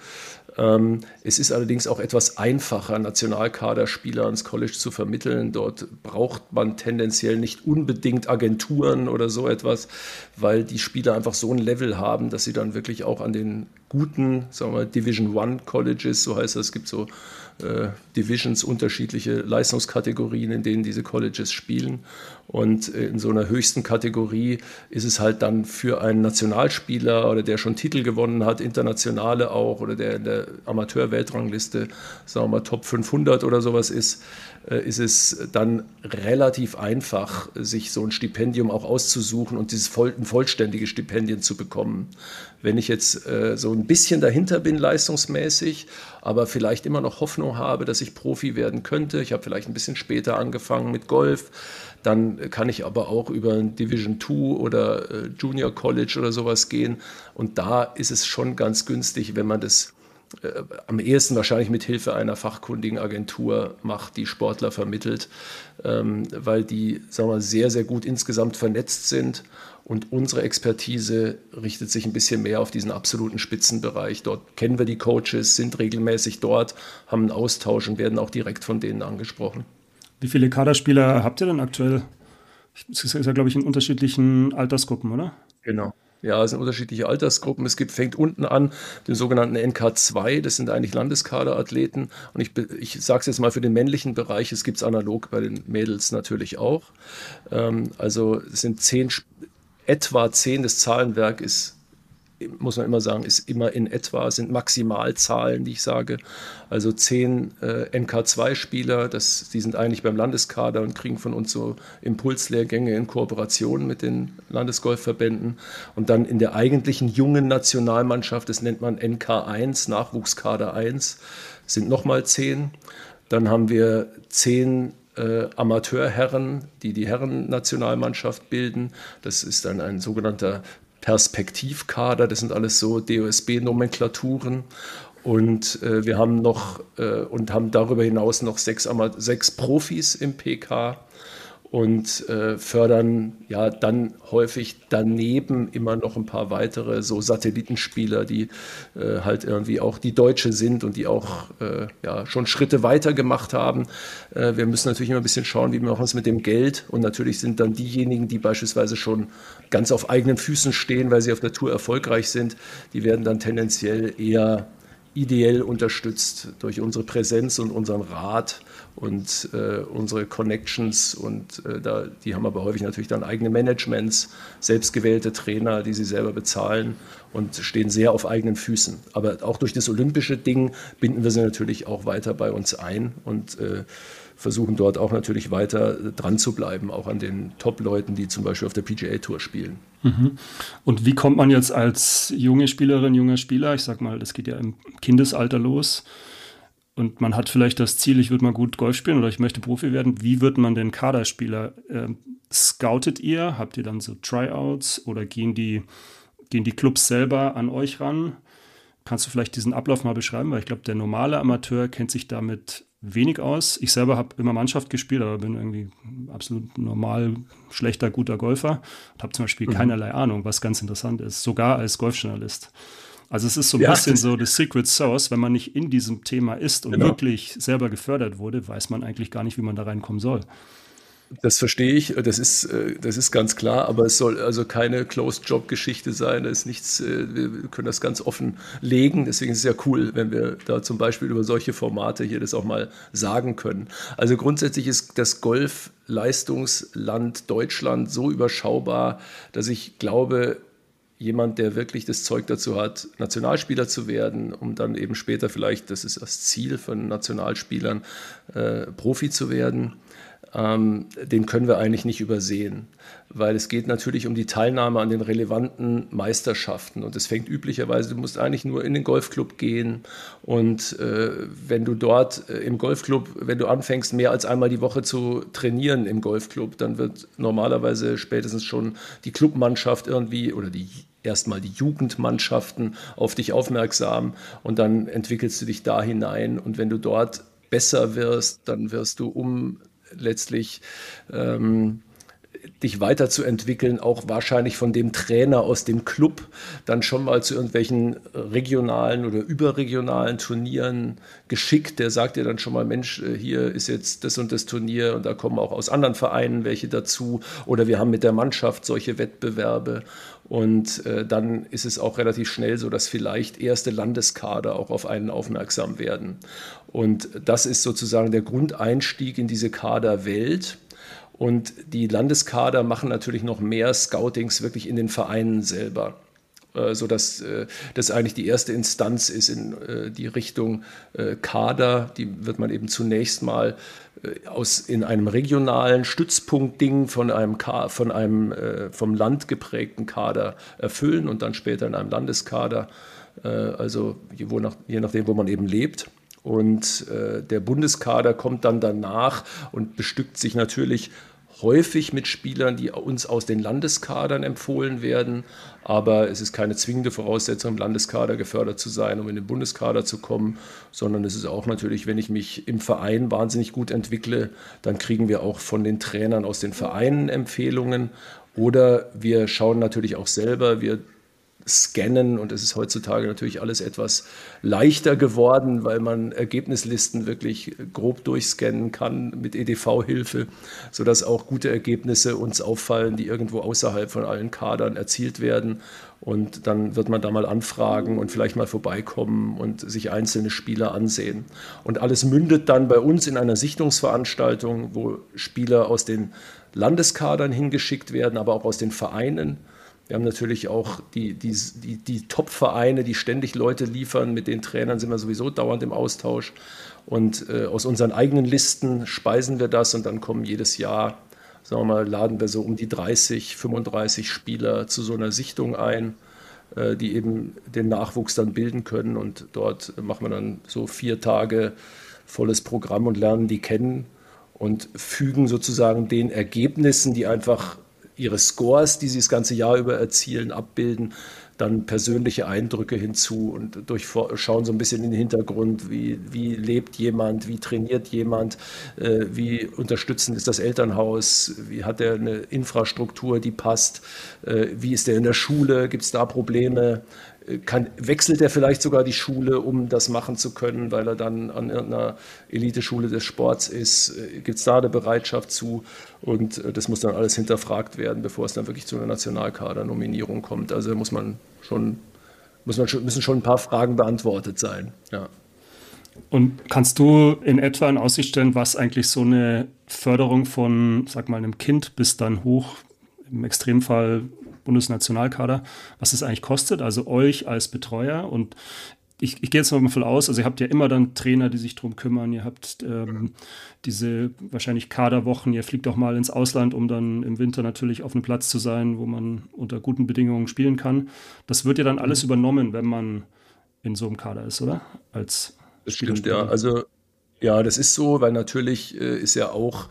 Es ist allerdings auch etwas einfacher, Nationalkaderspieler ans College zu vermitteln. Dort braucht man tendenziell nicht unbedingt Agenturen oder so etwas, weil die Spieler einfach so ein Level haben, dass sie dann wirklich auch an den guten, sagen wir mal, Division I Colleges, so heißt das, es gibt so Divisions, unterschiedliche Leistungskategorien, in denen diese Colleges spielen. Und in so einer höchsten Kategorie ist es halt dann für einen Nationalspieler oder der schon Titel gewonnen hat, internationale auch, oder der in der Amateur-Weltrangliste, sagen wir mal, Top 500 oder sowas ist es dann relativ einfach, sich so ein Stipendium auch auszusuchen und ein vollständiges Stipendium zu bekommen. Wenn ich jetzt so ein bisschen dahinter bin, leistungsmäßig, aber vielleicht immer noch Hoffnung habe, dass ich Profi werden könnte, ich habe vielleicht ein bisschen später angefangen mit Golf, dann kann ich aber auch über ein Division II oder Junior College oder sowas gehen. Und da ist es schon ganz günstig, wenn man das am ehesten wahrscheinlich mit Hilfe einer fachkundigen Agentur macht, die Sportler vermittelt, weil die, sagen wir mal, sehr, sehr gut insgesamt vernetzt sind. Und unsere Expertise richtet sich ein bisschen mehr auf diesen absoluten Spitzenbereich. Dort kennen wir die Coaches, sind regelmäßig dort, haben einen Austausch und werden auch direkt von denen angesprochen. Wie viele Kaderspieler habt ihr denn aktuell? Das ist ja, glaube ich, in unterschiedlichen Altersgruppen, oder? Genau. Ja, es sind unterschiedliche Altersgruppen. Fängt unten an, den sogenannten NK2, das sind eigentlich Landeskaderathleten. Und ich sage es jetzt mal für den männlichen Bereich, es gibt es analog bei den Mädels natürlich auch. Also es sind etwa 10, das Zahlenwerk ist, muss man immer sagen, ist immer in etwa, sind Maximalzahlen, die ich sage. Also 10 NK2-Spieler, die sind eigentlich beim Landeskader und kriegen von uns so Impulslehrgänge in Kooperation mit den Landesgolfverbänden. Und dann in der eigentlichen jungen Nationalmannschaft, das nennt man NK1, Nachwuchskader 1, sind nochmal 10. Dann haben wir 10 Amateurherren, die Herren-Nationalmannschaft bilden. Das ist dann ein sogenannter Perspektivkader, das sind alles so DOSB-Nomenklaturen. Und wir haben haben darüber hinaus noch 6 Profis im PK und fördern ja dann häufig daneben immer noch ein paar weitere so Satellitenspieler, die halt irgendwie auch die Deutsche sind und die auch schon Schritte weiter gemacht haben. Wir müssen natürlich immer ein bisschen schauen, wie wir machen es mit dem Geld. Und natürlich sind dann diejenigen, die beispielsweise schon ganz auf eigenen Füßen stehen, weil sie auf der Tour erfolgreich sind, die werden dann tendenziell eher ideell unterstützt durch unsere Präsenz und unseren Rat und unsere Connections. Und die haben aber häufig natürlich dann eigene Managements, selbstgewählte Trainer, die sie selber bezahlen und stehen sehr auf eigenen Füßen. Aber auch durch das olympische Ding binden wir sie natürlich auch weiter bei uns ein und versuchen dort auch natürlich weiter dran zu bleiben, auch an den Top-Leuten, die zum Beispiel auf der PGA-Tour spielen. Mhm. Und wie kommt man jetzt als junge Spielerin, junger Spieler, ich sag mal, das geht ja im Kindesalter los und man hat vielleicht das Ziel, ich würde mal gut Golf spielen oder ich möchte Profi werden. Wie wird man denn Kaderspieler? Scoutet ihr? Habt ihr dann so Tryouts oder gehen die Clubs selber an euch ran? Kannst du vielleicht diesen Ablauf mal beschreiben? Weil ich glaube, der normale Amateur kennt sich damit wenig aus. Ich selber habe immer Mannschaft gespielt, aber bin irgendwie absolut normal schlechter, guter Golfer und habe zum Beispiel keinerlei Ahnung, was ganz interessant ist, sogar als Golfjournalist. Also es ist so ein bisschen so das Secret Sauce, wenn man nicht in diesem Thema ist und wirklich selber gefördert wurde, weiß man eigentlich gar nicht, wie man da reinkommen soll. Das verstehe ich, das ist ganz klar, aber es soll also keine Closed-Job-Geschichte sein, das ist nichts, wir können das ganz offen legen, deswegen ist es ja cool, wenn wir da zum Beispiel über solche Formate hier das auch mal sagen können. Also grundsätzlich ist das Golf-Leistungsland Deutschland so überschaubar, dass ich glaube, jemand, der wirklich das Zeug dazu hat, Nationalspieler zu werden, um dann eben später vielleicht, das ist das Ziel von Nationalspielern, Profi zu werden, den können wir eigentlich nicht übersehen, weil es geht natürlich um die Teilnahme an den relevanten Meisterschaften und es fängt üblicherweise, du musst eigentlich nur in den Golfclub gehen und wenn du dort im Golfclub, wenn du anfängst, mehr als einmal die Woche zu trainieren im Golfclub, dann wird normalerweise spätestens schon die Clubmannschaft irgendwie oder erstmal die Jugendmannschaften auf dich aufmerksam und dann entwickelst du dich da hinein und wenn du dort besser wirst, dann wirst du letztlich dich weiterzuentwickeln, auch wahrscheinlich von dem Trainer aus dem Club dann schon mal zu irgendwelchen regionalen oder überregionalen Turnieren geschickt. Der sagt dir dann schon mal, Mensch, hier ist jetzt das und das Turnier und da kommen auch aus anderen Vereinen welche dazu oder wir haben mit der Mannschaft solche Wettbewerbe und dann ist es auch relativ schnell so, dass vielleicht erste Landeskader auch auf einen aufmerksam werden. Und das ist sozusagen der Grundeinstieg in diese Kaderwelt. Und die Landeskader machen natürlich noch mehr Scoutings wirklich in den Vereinen selber, sodass das eigentlich die erste Instanz ist in die Richtung Kader. Die wird man eben zunächst mal in einem regionalen Stützpunktding vom Land geprägten Kader erfüllen und dann später in einem Landeskader, also je nachdem, wo man eben lebt. Und der Bundeskader kommt dann danach und bestückt sich natürlich häufig mit Spielern, die uns aus den Landeskadern empfohlen werden. Aber es ist keine zwingende Voraussetzung, im Landeskader gefördert zu sein, um in den Bundeskader zu kommen, sondern es ist auch natürlich, wenn ich mich im Verein wahnsinnig gut entwickle, dann kriegen wir auch von den Trainern aus den Vereinen Empfehlungen. Oder wir schauen natürlich auch selber, wir scannen und es ist heutzutage natürlich alles etwas leichter geworden, weil man Ergebnislisten wirklich grob durchscannen kann mit EDV-Hilfe, sodass auch gute Ergebnisse uns auffallen, die irgendwo außerhalb von allen Kadern erzielt werden. Und dann wird man da mal anfragen und vielleicht mal vorbeikommen und sich einzelne Spieler ansehen. Und alles mündet dann bei uns in einer Sichtungsveranstaltung, wo Spieler aus den Landeskadern hingeschickt werden, aber auch aus den Vereinen. Wir haben natürlich auch die Top-Vereine, die ständig Leute liefern. Mit den Trainern sind wir sowieso dauernd im Austausch. Und aus unseren eigenen Listen speisen wir das und dann kommen jedes Jahr, sagen wir mal, laden wir so um die 30, 35 Spieler zu so einer Sichtung ein, die eben den Nachwuchs dann bilden können. Und dort machen wir dann so 4 Tage volles Programm und lernen die kennen und fügen sozusagen den Ergebnissen, die einfach ihre Scores, die sie das ganze Jahr über erzielen, abbilden, dann persönliche Eindrücke hinzu und schauen so ein bisschen in den Hintergrund, wie lebt jemand, wie trainiert jemand, wie unterstützend ist das Elternhaus, wie hat er eine Infrastruktur, die passt, wie ist er in der Schule, gibt es da Probleme, wechselt er vielleicht sogar die Schule, um das machen zu können, weil er dann an irgendeiner Eliteschule des Sports ist, gibt es da eine Bereitschaft zu und das muss dann alles hinterfragt werden, bevor es dann wirklich zu einer Nationalkader-Nominierung kommt. Also müssen schon ein paar Fragen beantwortet sein. Ja. Und kannst du in etwa in Aussicht stellen, was eigentlich so eine Förderung von, sag mal, einem Kind bis dann hoch, im Extremfall Bundesnationalkader, was es eigentlich kostet, also euch als Betreuer? Und ich gehe jetzt mal voll aus, also ihr habt ja immer dann Trainer, die sich drum kümmern, ihr habt diese wahrscheinlich Kaderwochen, ihr fliegt auch mal ins Ausland, um dann im Winter natürlich auf einem Platz zu sein, wo man unter guten Bedingungen spielen kann. Das wird ja dann alles übernommen, wenn man in so einem Kader ist, oder? Als das stimmt, ja. Also ja, das ist so, weil natürlich ist ja auch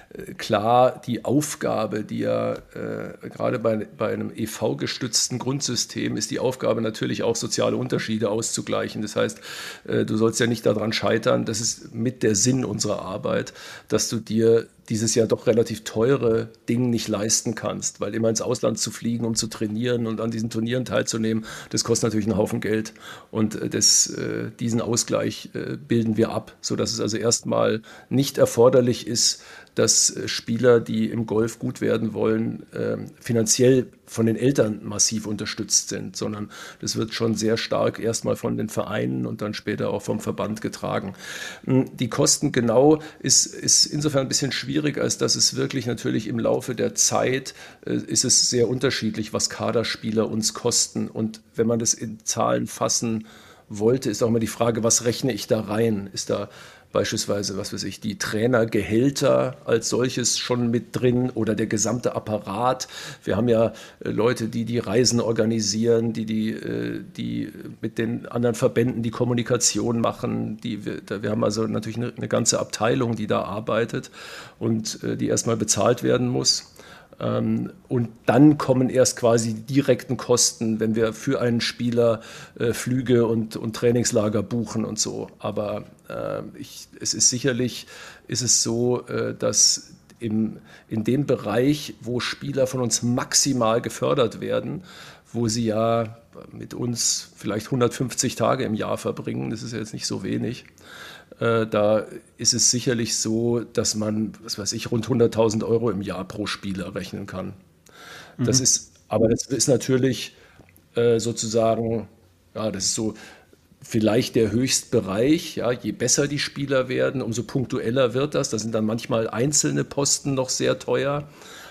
klar, die Aufgabe, die ja gerade bei einem EV-gestützten Grundsystem ist die Aufgabe natürlich auch soziale Unterschiede auszugleichen. Das heißt, du sollst ja nicht daran scheitern, das ist mit der Sinn unserer Arbeit, dass du dir dieses ja doch relativ teure Ding nicht leisten kannst, weil immer ins Ausland zu fliegen, um zu trainieren und an diesen Turnieren teilzunehmen, das kostet natürlich einen Haufen Geld und diesen Ausgleich bilden wir ab, sodass es also erstmal nicht erforderlich ist, dass Spieler, die im Golf gut werden wollen, finanziell von den Eltern massiv unterstützt sind, sondern das wird schon sehr stark erstmal von den Vereinen und dann später auch vom Verband getragen. Die Kosten genau ist insofern ein bisschen schwierig, als dass es wirklich natürlich im Laufe der Zeit ist es sehr unterschiedlich, was Kaderspieler uns kosten. Und wenn man das in Zahlen fassen wollte, ist auch immer die Frage, was rechne ich da rein? Ist da beispielsweise, was weiß ich, die Trainergehälter als solches schon mit drin oder der gesamte Apparat? Wir haben ja Leute, die die Reisen organisieren, die mit den anderen Verbänden die Kommunikation machen. Wir haben also natürlich eine ganze Abteilung, die da arbeitet und die erstmal bezahlt werden muss. Und dann kommen erst quasi die direkten Kosten, wenn wir für einen Spieler Flüge und Trainingslager buchen und so. Aber es ist sicherlich so, dass in dem Bereich, wo Spieler von uns maximal gefördert werden, wo sie ja mit uns vielleicht 150 Tage im Jahr verbringen, das ist ja jetzt nicht so wenig, da ist es sicherlich so, dass man, was weiß ich, rund 100.000 Euro im Jahr pro Spieler rechnen kann. Das ist natürlich sozusagen, ja, das ist so vielleicht der Höchstbereich. Ja, je besser die Spieler werden, umso punktueller wird das. Da sind dann manchmal einzelne Posten noch sehr teuer.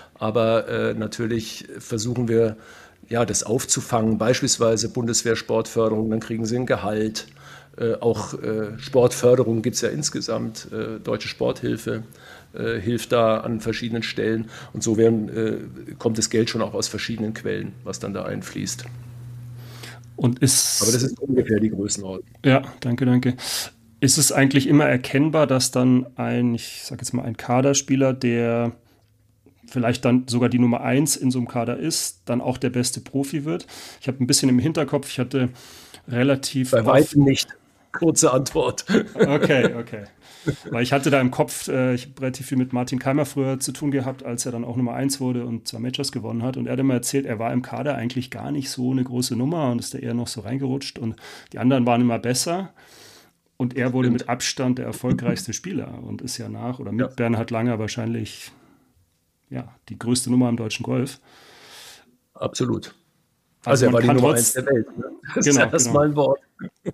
Aber natürlich versuchen wir, ja, das aufzufangen. Beispielsweise Bundeswehr-Sportförderung, dann kriegen sie ein Gehalt. Auch Sportförderung gibt es ja insgesamt, Deutsche Sporthilfe hilft da an verschiedenen Stellen und so kommt das Geld schon auch aus verschiedenen Quellen, was dann da einfließt. Aber das ist ungefähr die Größenordnung. Ja, danke. Ist es eigentlich immer erkennbar, dass dann ich sage jetzt mal ein Kaderspieler, der vielleicht dann sogar die Nummer 1 in so einem Kader ist, dann auch der beste Profi wird? Ich habe ein bisschen im Hinterkopf, ich hatte relativ bei weitem nicht. Kurze Antwort. Okay. Weil ich hatte da im Kopf, ich habe relativ viel mit Martin Keimer früher zu tun gehabt, als er dann auch Nummer 1 wurde und 2 Majors gewonnen hat. Und er hat immer erzählt, er war im Kader eigentlich gar nicht so eine große Nummer und ist da eher noch so reingerutscht. Und die anderen waren immer besser. Und er wurde mit Abstand der erfolgreichste Spieler und ist ja mit Bernhard Langer wahrscheinlich die größte Nummer im deutschen Golf. Absolut. Also er war die Nummer 1 der Welt. Ne? Das ist erstmal ein Wort.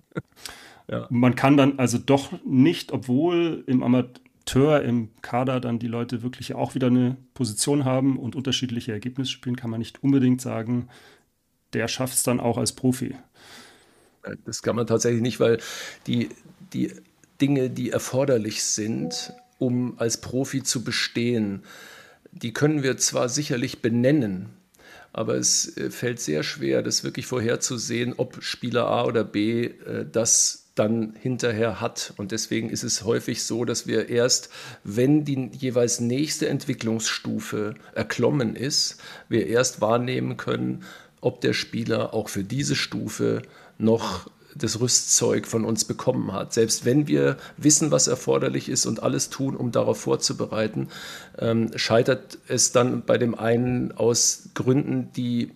Ja. Man kann dann also doch nicht, obwohl im Amateur, im Kader dann die Leute wirklich auch wieder eine Position haben und unterschiedliche Ergebnisse spielen, kann man nicht unbedingt sagen, der schafft es dann auch als Profi. Das kann man tatsächlich nicht, weil die Dinge, die erforderlich sind, um als Profi zu bestehen, die können wir zwar sicherlich benennen, aber es fällt sehr schwer, das wirklich vorherzusehen, ob Spieler A oder B das dann hinterher hat. Und deswegen ist es häufig so, dass wir erst, wenn die jeweils nächste Entwicklungsstufe erklommen ist, wir erst wahrnehmen können, ob der Spieler auch für diese Stufe noch das Rüstzeug von uns bekommen hat. Selbst wenn wir wissen, was erforderlich ist und alles tun, um darauf vorzubereiten, scheitert es dann bei dem einen aus Gründen, die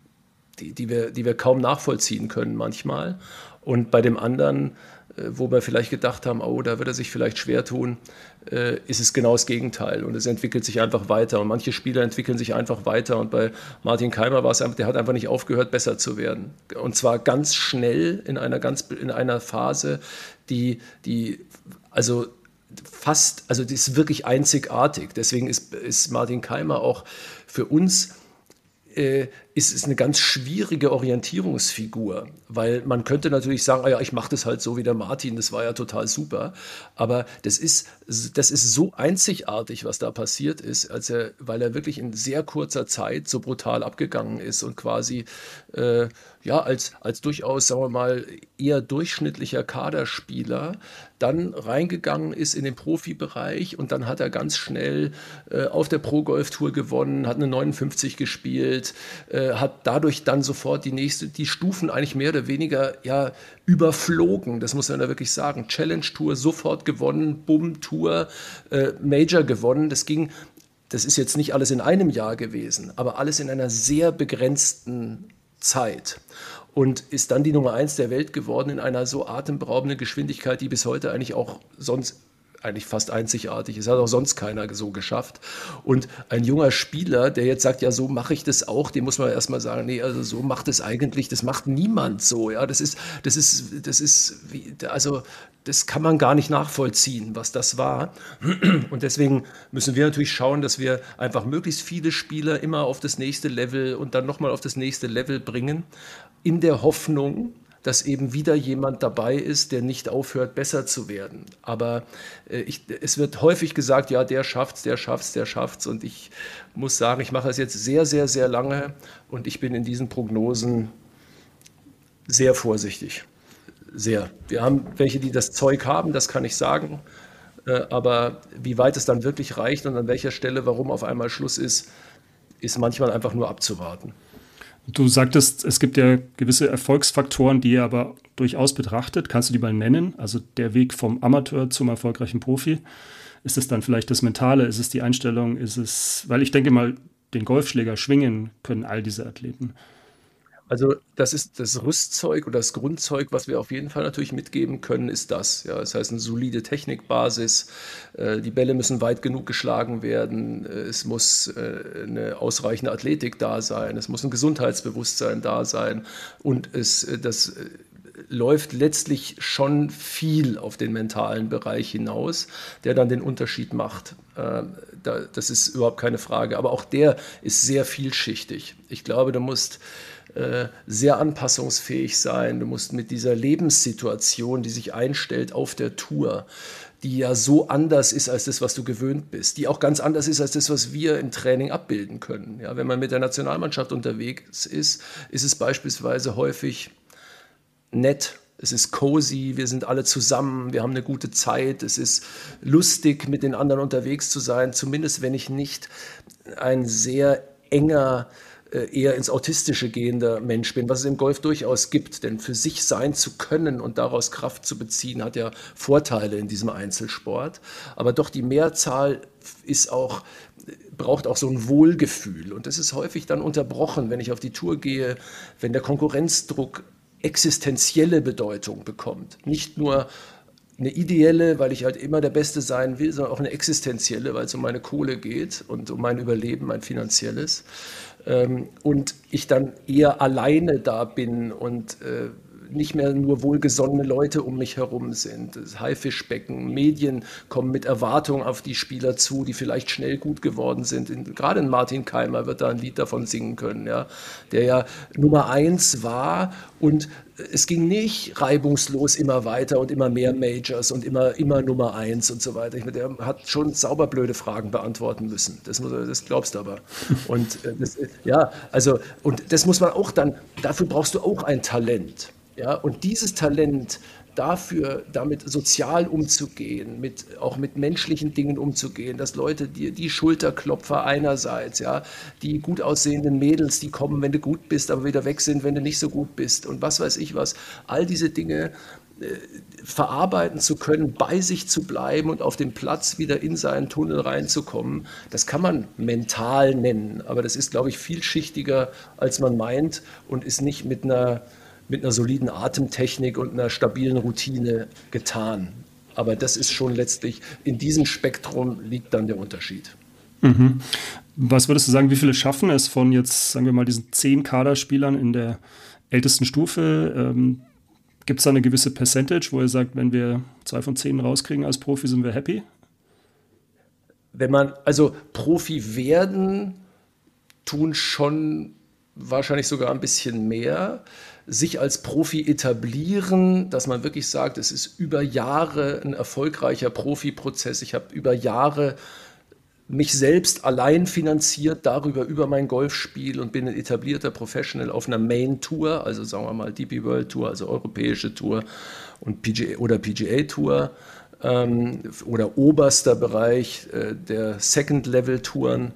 wir kaum nachvollziehen können manchmal. Und bei dem anderen, wo wir vielleicht gedacht haben, oh, da wird er sich vielleicht schwer tun, ist es genau das Gegenteil. Und es entwickelt sich einfach weiter. Und manche Spieler entwickeln sich einfach weiter. Und bei Martin Keimer war es einfach, der hat einfach nicht aufgehört, besser zu werden. Und zwar ganz schnell in einer Phase, die ist wirklich einzigartig. Deswegen ist Martin Keimer auch für uns ist es eine ganz schwierige Orientierungsfigur, weil man könnte natürlich sagen, ich mache das halt so wie der Martin, das war ja total super, aber das ist so einzigartig, was da passiert ist, weil er wirklich in sehr kurzer Zeit so brutal abgegangen ist und quasi als durchaus, sagen wir mal, eher durchschnittlicher Kaderspieler dann reingegangen ist in den Profibereich und dann hat er ganz schnell auf der Pro-Golf-Tour gewonnen, hat eine 59 gespielt, hat dadurch dann sofort die Stufen eigentlich mehr oder weniger überflogen, das muss man da wirklich sagen. Challenge-Tour sofort gewonnen, Bumm-Tour, Major gewonnen, das ist jetzt nicht alles in einem Jahr gewesen, aber alles in einer sehr begrenzten Zeit. Und ist dann die Nummer 1 der Welt geworden in einer so atemberaubenden Geschwindigkeit, die bis heute eigentlich auch sonst eigentlich fast einzigartig. Es hat auch sonst keiner so geschafft. Und ein junger Spieler, der jetzt sagt, ja, so mache ich das auch, dem muss man erstmal sagen, nee, also so macht es eigentlich, das macht niemand so. Ja, also das kann man gar nicht nachvollziehen, was das war. Und deswegen müssen wir natürlich schauen, dass wir einfach möglichst viele Spieler immer auf das nächste Level und dann nochmal auf das nächste Level bringen, in der Hoffnung, dass eben wieder jemand dabei ist, der nicht aufhört, besser zu werden. Aber es wird häufig gesagt, ja, der schafft's, der schafft's, der schafft's. Und ich muss sagen, ich mache das jetzt sehr, sehr, sehr lange und ich bin in diesen Prognosen sehr vorsichtig. Sehr. Wir haben welche, die das Zeug haben, das kann ich sagen. Aber wie weit es dann wirklich reicht und an welcher Stelle, warum auf einmal Schluss ist, ist manchmal einfach nur abzuwarten. Du sagtest, es gibt ja gewisse Erfolgsfaktoren, die ihr aber durchaus betrachtet. Kannst du die mal nennen? Also der Weg vom Amateur zum erfolgreichen Profi. Ist es dann vielleicht das Mentale? Ist es die Einstellung? Weil ich denke mal, den Golfschläger schwingen können all diese Athleten. Also das ist das Rüstzeug oder das Grundzeug, was wir auf jeden Fall natürlich mitgeben können, ist das. Ja, das heißt eine solide Technikbasis, die Bälle müssen weit genug geschlagen werden, es muss eine ausreichende Athletik da sein, es muss ein Gesundheitsbewusstsein da sein und das läuft letztlich schon viel auf den mentalen Bereich hinaus, der dann den Unterschied macht. Das ist überhaupt keine Frage, aber auch der ist sehr vielschichtig. Ich glaube, du musst sehr anpassungsfähig sein. Du musst mit dieser Lebenssituation, die sich einstellt auf der Tour, die ja so anders ist als das, was du gewöhnt bist, die auch ganz anders ist als das, was wir im Training abbilden können. Ja, wenn man mit der Nationalmannschaft unterwegs ist, ist es beispielsweise häufig nett. Es ist cozy, wir sind alle zusammen, wir haben eine gute Zeit, es ist lustig, mit den anderen unterwegs zu sein, zumindest wenn ich nicht ein sehr enger, eher ins Autistische gehender Mensch bin, was es im Golf durchaus gibt. Denn für sich sein zu können und daraus Kraft zu beziehen, hat ja Vorteile in diesem Einzelsport. Aber doch die Mehrzahl braucht auch so ein Wohlgefühl. Und das ist häufig dann unterbrochen, wenn ich auf die Tour gehe, wenn der Konkurrenzdruck existenzielle Bedeutung bekommt. Nicht nur eine ideelle, weil ich halt immer der Beste sein will, sondern auch eine existenzielle, weil es um meine Kohle geht und um mein Überleben, mein finanzielles. Und ich dann eher alleine da bin und nicht mehr nur wohlgesonnene Leute um mich herum sind. Das Haifischbecken, Medien kommen mit Erwartungen auf die Spieler zu, die vielleicht schnell gut geworden sind. Gerade in Martin Keimer wird da ein Lied davon singen können, ja, der ja Nummer 1 war und es ging nicht reibungslos immer weiter und immer mehr Majors und immer Nummer 1 und so weiter. Der hat schon sauber blöde Fragen beantworten müssen. Das glaubst du aber. Und und das muss man auch dann, dafür brauchst du auch ein Talent. Ja, und dieses Talent dafür, damit sozial umzugehen, auch mit menschlichen Dingen umzugehen, dass Leute, die Schulterklopfer einerseits, ja, die gut aussehenden Mädels, die kommen, wenn du gut bist, aber wieder weg sind, wenn du nicht so gut bist und was weiß ich was, all diese Dinge verarbeiten zu können, bei sich zu bleiben und auf dem Platz wieder in seinen Tunnel reinzukommen, das kann man mental nennen, aber das ist, glaube ich, vielschichtiger, als man meint und ist nicht mit einer soliden Atemtechnik und einer stabilen Routine getan. Aber das ist schon letztlich, in diesem Spektrum liegt dann der Unterschied. Mhm. Was würdest du sagen, wie viele schaffen es von jetzt, sagen wir mal, diesen 10 Kaderspielern in der ältesten Stufe? Gibt es da eine gewisse Percentage, wo ihr sagt, wenn wir 2 von 10 rauskriegen als Profi, sind wir happy? Wenn man, also Profi werden, tun schon wahrscheinlich sogar ein bisschen mehr. Sich als Profi etablieren, dass man wirklich sagt, es ist über Jahre ein erfolgreicher Profiprozess. Ich habe über Jahre mich selbst allein finanziert, darüber über mein Golfspiel und bin ein etablierter Professional auf einer Main Tour, also sagen wir mal DP World Tour, also europäische Tour und PGA Tour oder oberster Bereich der Second Level Touren.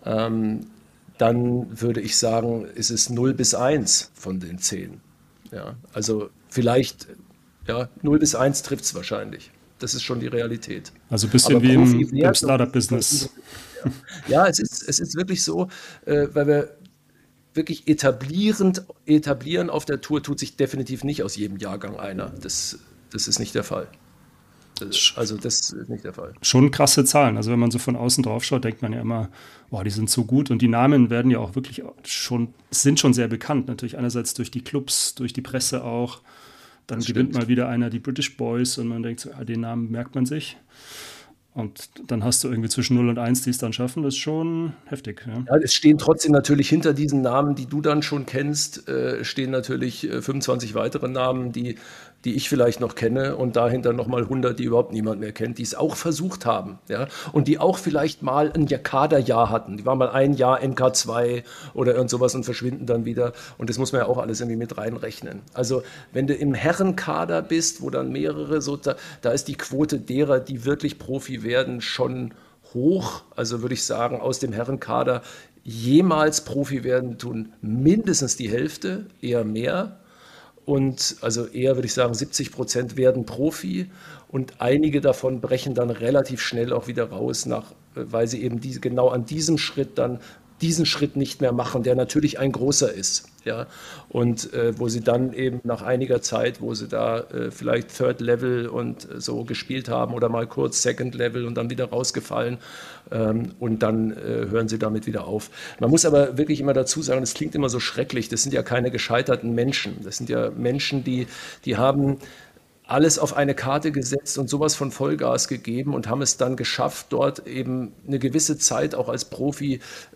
Dann würde ich sagen, ist es 0 bis 1 von den 10. Ja, also vielleicht, ja, 0 bis 1 trifft es wahrscheinlich. Das ist schon die Realität. Also ein bisschen wie im Startup-Business. Ja, es ist wirklich so, weil wir wirklich etablieren auf der Tour tut sich definitiv nicht aus jedem Jahrgang einer. Das ist nicht der Fall. Also das ist nicht der Fall. Schon krasse Zahlen. Also wenn man so von außen drauf schaut, denkt man ja immer, boah, die sind so gut. Und die Namen werden ja auch wirklich sind schon sehr bekannt. Natürlich einerseits durch die Clubs, durch die Presse auch. Dann gewinnt mal wieder einer die British Boys und man denkt so, den Namen merkt man sich. Und dann hast du irgendwie zwischen 0 und 1, die es dann schaffen. Das ist schon heftig. Ja. Ja, es stehen trotzdem natürlich hinter diesen Namen, die du dann schon kennst, stehen natürlich 25 weitere Namen, die ich vielleicht noch kenne und dahinter nochmal 100, die überhaupt niemand mehr kennt, die es auch versucht haben. Ja? Und die auch vielleicht mal ein Kaderjahr hatten. Die waren mal ein Jahr MK2 oder irgend sowas und verschwinden dann wieder. Und das muss man ja auch alles irgendwie mit reinrechnen. Also wenn du im Herrenkader bist, wo dann mehrere, da ist die Quote derer, die wirklich Profi werden, schon hoch. Also würde ich sagen, aus dem Herrenkader jemals Profi werden tun mindestens die Hälfte, eher mehr. Und also eher würde ich sagen, 70% werden Profi und einige davon brechen dann relativ schnell auch wieder raus, weil sie eben genau an diesem Schritt dann diesen Schritt nicht mehr machen, der natürlich ein großer ist. Ja? Und wo sie dann eben nach einiger Zeit, wo sie da vielleicht Third Level und so gespielt haben oder mal kurz Second Level und dann wieder rausgefallen und dann hören sie damit wieder auf. Man muss aber wirklich immer dazu sagen, das klingt immer so schrecklich, das sind ja keine gescheiterten Menschen. Das sind ja Menschen, die haben alles auf eine Karte gesetzt und sowas von Vollgas gegeben und haben es dann geschafft, dort eben eine gewisse Zeit auch als Profi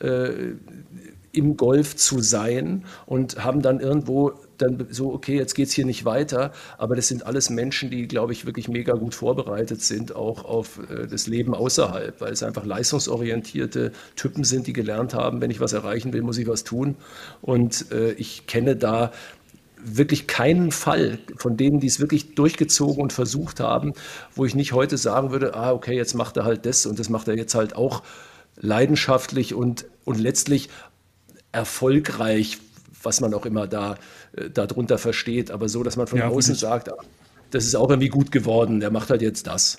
im Golf zu sein und haben dann irgendwo dann so, okay, jetzt geht es hier nicht weiter, aber das sind alles Menschen, die, glaube ich, wirklich mega gut vorbereitet sind, auch auf das Leben außerhalb, weil es einfach leistungsorientierte Typen sind, die gelernt haben, wenn ich was erreichen will, muss ich was tun. Und ich kenne da wirklich keinen Fall von denen, die es wirklich durchgezogen und versucht haben, wo ich nicht heute sagen würde, okay, jetzt macht er halt das und das macht er jetzt halt auch leidenschaftlich und letztlich erfolgreich, was man auch immer darunter versteht, aber so, dass man von außen sagt, das ist auch irgendwie gut geworden, der macht halt jetzt das.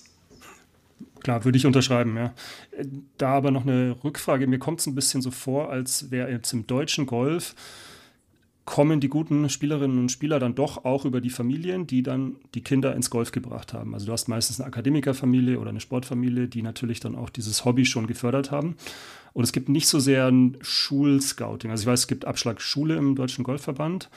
Klar, würde ich unterschreiben, ja. Da aber noch eine Rückfrage, mir kommt es ein bisschen so vor, als wäre jetzt im deutschen Golf kommen die guten Spielerinnen und Spieler dann doch auch über die Familien, die dann die Kinder ins Golf gebracht haben. Also du hast meistens eine Akademikerfamilie oder eine Sportfamilie, die natürlich dann auch dieses Hobby schon gefördert haben. Und es gibt nicht so sehr ein Schulscouting. Also ich weiß, es gibt Abschlag Schule im Deutschen Golfverband.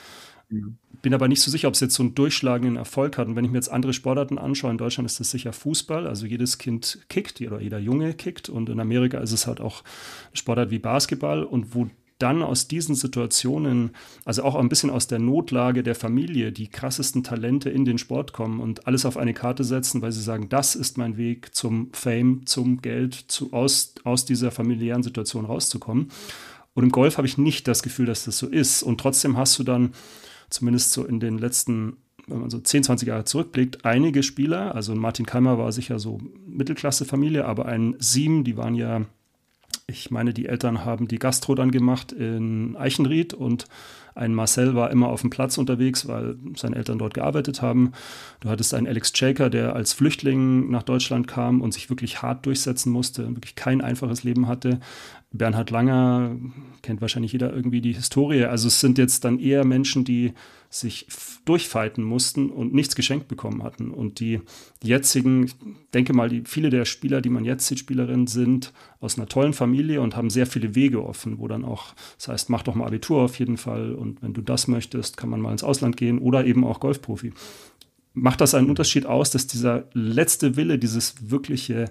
Bin aber nicht so sicher, ob es jetzt so einen durchschlagenden Erfolg hat. Und wenn ich mir jetzt andere Sportarten anschaue, in Deutschland ist das sicher Fußball. Also jedes Kind kickt oder jeder Junge kickt. Und in Amerika ist es halt auch Sportart wie Basketball. Und wo dann aus diesen Situationen, also auch ein bisschen aus der Notlage der Familie, die krassesten Talente in den Sport kommen und alles auf eine Karte setzen, weil sie sagen, das ist mein Weg zum Fame, zum Geld, aus dieser familiären Situation rauszukommen. Und im Golf habe ich nicht das Gefühl, dass das so ist. Und trotzdem hast du dann, zumindest so in den letzten, wenn man so 10, 20 Jahre zurückblickt, einige Spieler, also Martin Keimer war sicher so Mittelklasse-Familie, aber ein Siem, die waren ja, ich meine, die Eltern haben die Gastro dann gemacht in Eichenried und ein Marcel war immer auf dem Platz unterwegs, weil seine Eltern dort gearbeitet haben. Du hattest einen Alex Chaker, der als Flüchtling nach Deutschland kam und sich wirklich hart durchsetzen musste, wirklich kein einfaches Leben hatte. Bernhard Langer, kennt wahrscheinlich jeder irgendwie die Historie. Also es sind jetzt dann eher Menschen, die sich durchfighten mussten und nichts geschenkt bekommen hatten. Und die jetzigen, ich denke mal, viele der Spieler, die man jetzt sieht, Spielerinnen, sind aus einer tollen Familie und haben sehr viele Wege offen, wo dann auch, das heißt, mach doch mal Abitur auf jeden Fall und wenn du das möchtest, kann man mal ins Ausland gehen oder eben auch Golfprofi. Macht das einen Unterschied aus, dass dieser letzte Wille, dieses wirkliche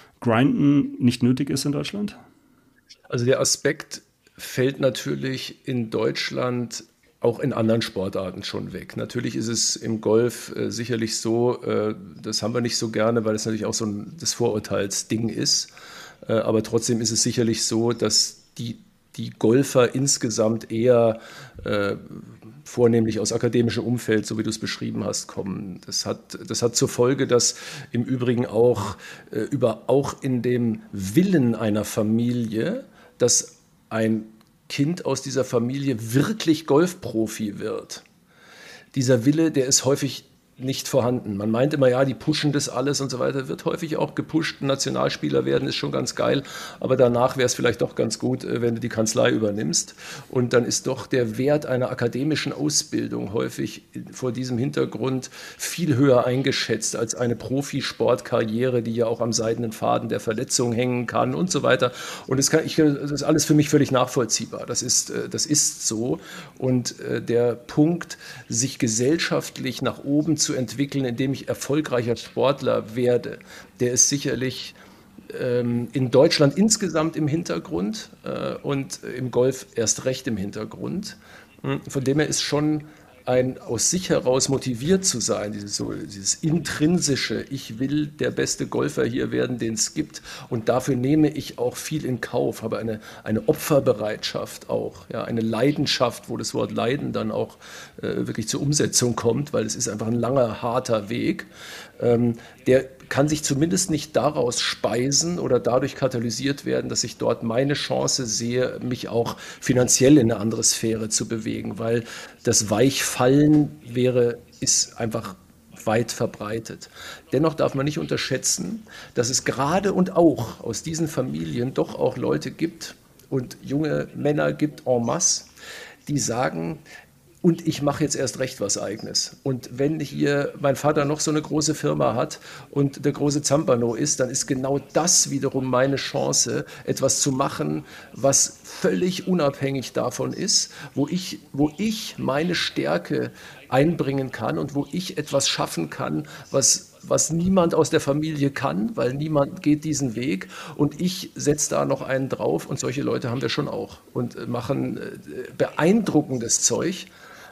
Grinden nicht nötig ist in Deutschland? Also der Aspekt fällt natürlich in Deutschland auch in anderen Sportarten schon weg. Natürlich ist es im Golf sicherlich so, das haben wir nicht so gerne, weil es natürlich auch so das Vorurteilsding ist. Aber trotzdem ist es sicherlich so, dass die Golfer insgesamt eher vornehmlich aus akademischem Umfeld, so wie du es beschrieben hast, kommen. Das hat zur Folge, dass im Übrigen auch in dem Willen einer Familie, dass ein Kind aus dieser Familie wirklich Golfprofi wird. Dieser Wille, der ist häufig nicht vorhanden. Man meint immer, ja, die pushen das alles und so weiter. Wird häufig auch gepusht. Nationalspieler werden ist schon ganz geil, aber danach wäre es vielleicht doch ganz gut, wenn du die Kanzlei übernimmst. Und dann ist doch der Wert einer akademischen Ausbildung häufig vor diesem Hintergrund viel höher eingeschätzt als eine Profisportkarriere, die ja auch am seidenen Faden der Verletzung hängen kann und so weiter. Und das ist alles für mich völlig nachvollziehbar. Das ist so. Und der Punkt, sich gesellschaftlich nach oben zu entwickeln, indem ich erfolgreicher Sportler werde, der ist sicherlich in Deutschland insgesamt im Hintergrund und im Golf erst recht im Hintergrund. Von dem her ist schon aus sich heraus motiviert zu sein, dieses intrinsische, ich will der beste Golfer hier werden, den es gibt, und dafür nehme ich auch viel in Kauf, habe eine Opferbereitschaft auch, ja, eine Leidenschaft, wo das Wort Leiden dann auch wirklich zur Umsetzung kommt, weil es ist einfach ein langer, harter Weg, der kann sich zumindest nicht daraus speisen oder dadurch katalysiert werden, dass ich dort meine Chance sehe, mich auch finanziell in eine andere Sphäre zu bewegen, weil das Weichfallen ist einfach weit verbreitet. Dennoch darf man nicht unterschätzen, dass es gerade und auch aus diesen Familien doch auch Leute gibt und junge Männer gibt en masse, die sagen, und ich mache jetzt erst recht was Eigenes. Und wenn hier mein Vater noch so eine große Firma hat und der große Zampano ist, dann ist genau das wiederum meine Chance, etwas zu machen, was völlig unabhängig davon ist, wo ich meine Stärke einbringen kann und wo ich etwas schaffen kann, was niemand aus der Familie kann, weil niemand geht diesen Weg, und ich setze da noch einen drauf, und solche Leute haben wir schon auch und machen beeindruckendes Zeug.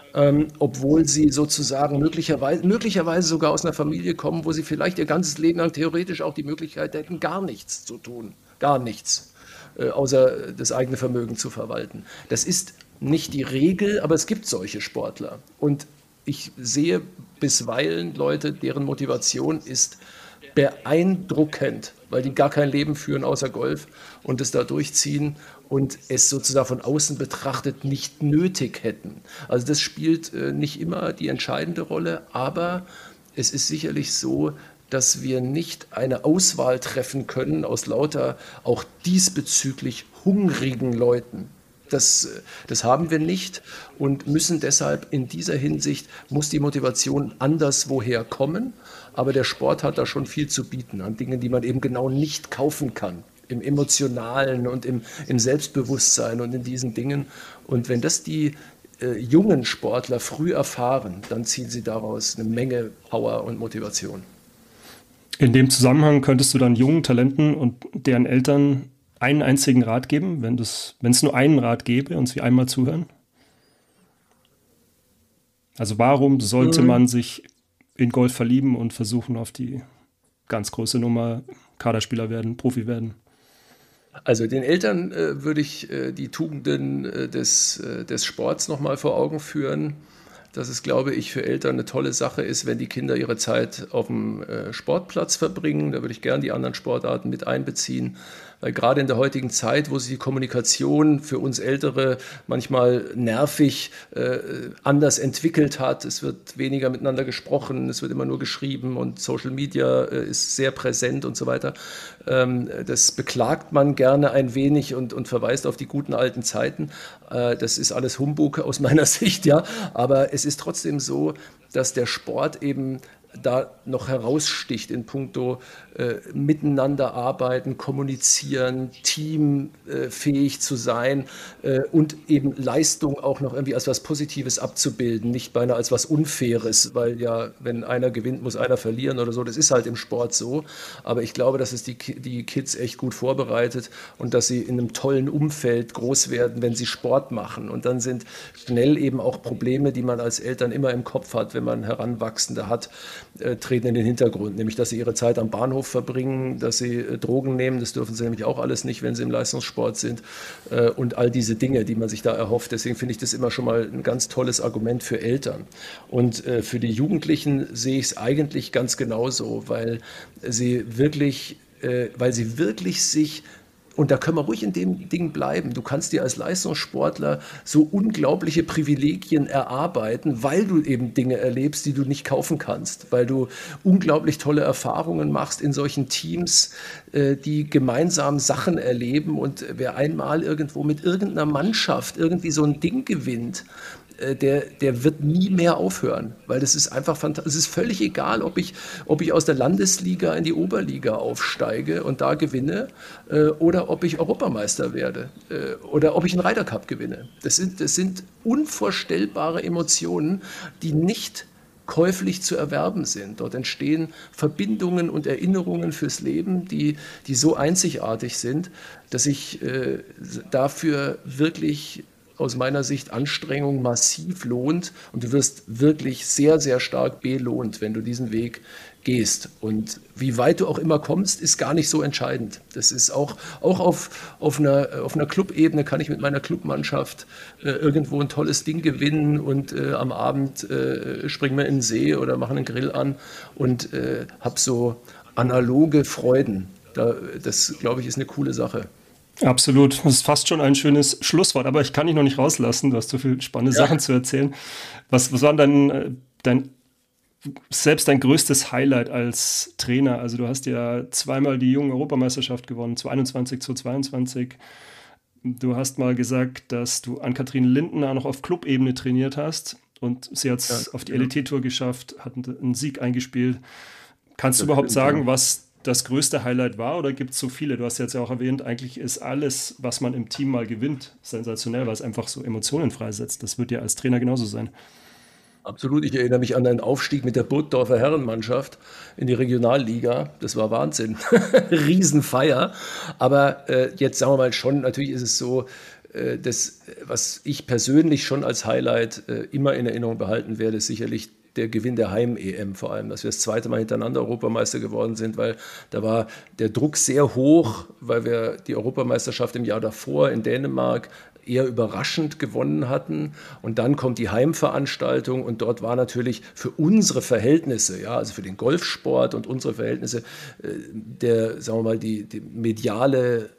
Obwohl sie sozusagen möglicherweise sogar aus einer Familie kommen, wo sie vielleicht ihr ganzes Leben lang theoretisch auch die Möglichkeit hätten, gar nichts zu tun, gar nichts, außer das eigene Vermögen zu verwalten. Das ist nicht die Regel, aber es gibt solche Sportler. Und ich sehe bisweilen Leute, deren Motivation ist beeindruckend, weil die gar kein Leben führen außer Golf und es da durchziehen und es sozusagen von außen betrachtet nicht nötig hätten. Also das spielt nicht immer die entscheidende Rolle, aber es ist sicherlich so, dass wir nicht eine Auswahl treffen können aus lauter auch diesbezüglich hungrigen Leuten. Das haben wir nicht und müssen deshalb in dieser Hinsicht, muss die Motivation anderswoher kommen, aber der Sport hat da schon viel zu bieten an Dingen, die man eben genau nicht kaufen kann, im Emotionalen und im Selbstbewusstsein und in diesen Dingen. Und wenn das die jungen Sportler früh erfahren, dann ziehen sie daraus eine Menge Power und Motivation. In dem Zusammenhang könntest du dann jungen Talenten und deren Eltern einen einzigen Rat geben, wenn es nur einen Rat gäbe und sie einmal zuhören? Also warum sollte man sich in Golf verlieben und versuchen, auf die ganz große Nummer Kaderspieler werden, Profi werden? Also den Eltern würde ich die Tugenden des Sports nochmal vor Augen führen, dass es, glaube ich, für Eltern eine tolle Sache ist, wenn die Kinder ihre Zeit auf dem Sportplatz verbringen. Da würde ich gern die anderen Sportarten mit einbeziehen, weil gerade in der heutigen Zeit, wo sich die Kommunikation für uns Ältere manchmal nervig anders entwickelt hat, es wird weniger miteinander gesprochen, es wird immer nur geschrieben und Social Media ist sehr präsent und so weiter. Das beklagt man gerne ein wenig und verweist auf die guten alten Zeiten. Das ist alles Humbug aus meiner Sicht, ja, aber es ist trotzdem so, dass der Sport eben da noch heraussticht in puncto miteinander arbeiten, kommunizieren, teamfähig zu sein und eben Leistung auch noch irgendwie als was Positives abzubilden, nicht beinahe als was Unfaires, weil ja, wenn einer gewinnt, muss einer verlieren oder so. Das ist halt im Sport so. Aber ich glaube, dass es die Kids echt gut vorbereitet und dass sie in einem tollen Umfeld groß werden, wenn sie Sport machen. Und dann sind schnell eben auch Probleme, die man als Eltern immer im Kopf hat, wenn man Heranwachsende hat, treten in den Hintergrund, nämlich dass sie ihre Zeit am Bahnhof verbringen, dass sie Drogen nehmen, das dürfen sie nämlich auch alles nicht, wenn sie im Leistungssport sind und all diese Dinge, die man sich da erhofft. Deswegen finde ich das immer schon mal ein ganz tolles Argument für Eltern. Und für die Jugendlichen sehe ich es eigentlich ganz genauso, weil sie wirklich sich Und da können wir ruhig in dem Ding bleiben. Du kannst dir als Leistungssportler so unglaubliche Privilegien erarbeiten, weil du eben Dinge erlebst, die du nicht kaufen kannst, weil du unglaublich tolle Erfahrungen machst in solchen Teams, die gemeinsam Sachen erleben. Und wer einmal irgendwo mit irgendeiner Mannschaft irgendwie so ein Ding gewinnt, der wird nie mehr aufhören, weil das ist einfach fantastisch. Es ist völlig egal, ob ich aus der Landesliga in die Oberliga aufsteige und da gewinne oder ob ich Europameister werde oder ob ich einen Ryder Cup gewinne. Das sind unvorstellbare Emotionen, die nicht käuflich zu erwerben sind. Dort entstehen Verbindungen und Erinnerungen fürs Leben, die so einzigartig sind, dass ich dafür wirklich aus meiner Sicht Anstrengung massiv lohnt und du wirst wirklich sehr, sehr stark belohnt, wenn du diesen Weg gehst. Und wie weit du auch immer kommst, ist gar nicht so entscheidend. Das ist auch auf einer Clubebene kann ich mit meiner Clubmannschaft irgendwo ein tolles Ding gewinnen und am Abend springen wir in den See oder machen einen Grill an und habe so analoge Freuden. Das, glaube ich, ist eine coole Sache. Absolut. Das ist fast schon ein schönes Schlusswort, aber ich kann dich noch nicht rauslassen. Du hast so viele spannende Sachen zu erzählen. Was war dein größtes Highlight als Trainer? Also du hast ja zweimal die Jungen-Europameisterschaft gewonnen, 2021, 2022. Du hast mal gesagt, dass du Ann-Kathrin Lindner noch auf Clubebene trainiert hast und sie hat es auf die LET-Tour geschafft, hat einen Sieg eingespielt. Kannst du überhaupt sagen, was das größte Highlight war oder gibt es so viele? Du hast jetzt ja auch erwähnt, eigentlich ist alles, was man im Team mal gewinnt, sensationell, weil es einfach so Emotionen freisetzt. Das wird ja als Trainer genauso sein. Absolut, ich erinnere mich an einen Aufstieg mit der Burgdorfer Herrenmannschaft in die Regionalliga. Das war Wahnsinn, Riesenfeier. Aber jetzt sagen wir mal schon, natürlich ist es so, das, was ich persönlich schon als Highlight immer in Erinnerung behalten werde, ist sicherlich der Gewinn der Heim-EM vor allem, dass wir das zweite Mal hintereinander Europameister geworden sind, weil da war der Druck sehr hoch, weil wir die Europameisterschaft im Jahr davor in Dänemark eher überraschend gewonnen hatten. Und dann kommt die Heimveranstaltung und dort war natürlich für unsere Verhältnisse, ja, also für den Golfsport und unsere Verhältnisse, sagen wir mal, die mediale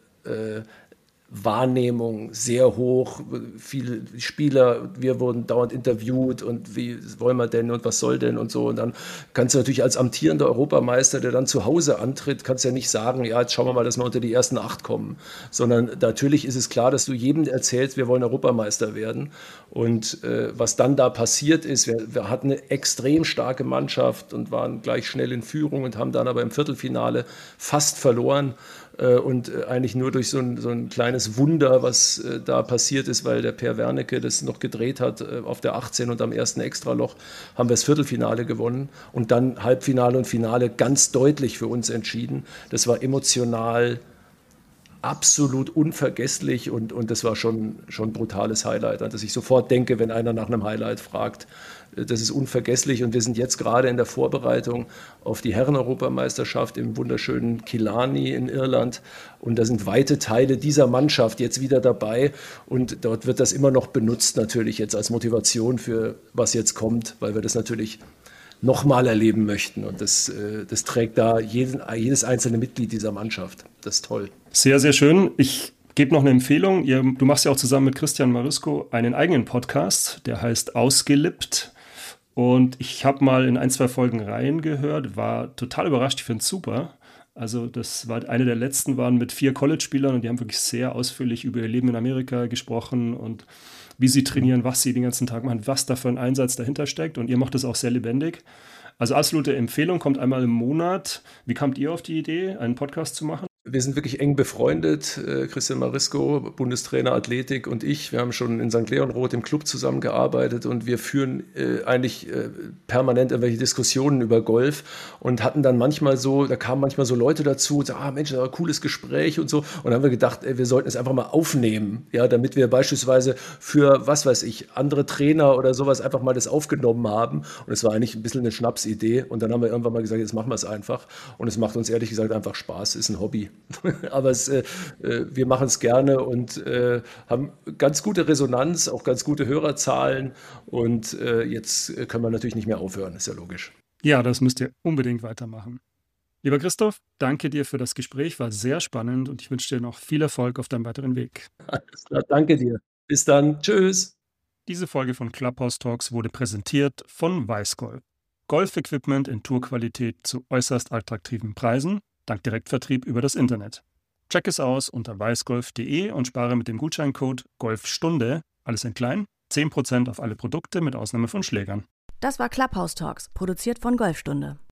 Wahrnehmung sehr hoch, viele Spieler, wir wurden dauernd interviewt und wie wollen wir denn und was soll denn und so. Und dann kannst du natürlich als amtierender Europameister, der dann zu Hause antritt, kannst ja nicht sagen, ja, jetzt schauen wir mal, dass wir unter die ersten 8 kommen, sondern natürlich ist es klar, dass du jedem erzählst, wir wollen Europameister werden. Und was dann da passiert ist, wir hatten eine extrem starke Mannschaft und waren gleich schnell in Führung und haben dann aber im Viertelfinale fast verloren. Und eigentlich nur durch so ein kleines Wunder, was da passiert ist, weil der Per Wernicke das noch gedreht hat auf der 18 und am ersten Extraloch haben wir das Viertelfinale gewonnen und dann Halbfinale und Finale ganz deutlich für uns entschieden. Das war emotional absolut unvergesslich und das war schon ein brutales Highlight, an das ich sofort denke, wenn einer nach einem Highlight fragt. Das ist unvergesslich und wir sind jetzt gerade in der Vorbereitung auf die Herren-Europameisterschaft im wunderschönen Killarney in Irland und da sind weite Teile dieser Mannschaft jetzt wieder dabei und dort wird das immer noch benutzt natürlich jetzt als Motivation für was jetzt kommt, weil wir das natürlich nochmal erleben möchten und das trägt da jedes einzelne Mitglied dieser Mannschaft. Das ist toll. Sehr, sehr schön. Ich gebe noch eine Empfehlung. Du machst ja auch zusammen mit Christian Marisko einen eigenen Podcast, der heißt Ausgelippt. Und ich habe mal in 1, 2 Folgen reingehört, war total überrascht, ich finde es super. Also das war eine der letzten, waren mit 4 College-Spielern und die haben wirklich sehr ausführlich über ihr Leben in Amerika gesprochen und wie sie trainieren, was sie den ganzen Tag machen, was da für ein Einsatz dahinter steckt. Und ihr macht das auch sehr lebendig. Also absolute Empfehlung, kommt einmal im Monat. Wie kamt ihr auf die Idee, einen Podcast zu machen? Wir sind wirklich eng befreundet, Christian Marisko, Bundestrainer Athletik und ich. Wir haben schon in St. Leonroth im Club zusammengearbeitet und wir führen eigentlich permanent irgendwelche Diskussionen über Golf und hatten dann manchmal da kamen manchmal so Leute dazu und sagen, Mensch, das war ein cooles Gespräch und so. Und dann haben wir gedacht, wir sollten es einfach mal aufnehmen, ja, damit wir beispielsweise für, was weiß ich, andere Trainer oder sowas einfach mal das aufgenommen haben. Und es war eigentlich ein bisschen eine Schnapsidee. Und dann haben wir irgendwann mal gesagt, jetzt machen wir es einfach. Und es macht uns ehrlich gesagt einfach Spaß, ist ein Hobby. Aber wir machen es gerne und haben ganz gute Resonanz, auch ganz gute Hörerzahlen und jetzt können wir natürlich nicht mehr aufhören, ist ja logisch. Ja, das müsst ihr unbedingt weitermachen. Lieber Christoph, danke dir für das Gespräch, war sehr spannend und ich wünsche dir noch viel Erfolg auf deinem weiteren Weg. Alles klar, danke dir. Bis dann. Tschüss. Diese Folge von Clubhouse Talks wurde präsentiert von Weißgolf. Golfequipment in Tourqualität zu äußerst attraktiven Preisen, dank Direktvertrieb über das Internet. Check es aus unter weißgolf.de und spare mit dem Gutscheincode GOLFSTUNDE, alles in klein, 10% auf alle Produkte mit Ausnahme von Schlägern. Das war Clubhouse Talks, produziert von Golfstunde.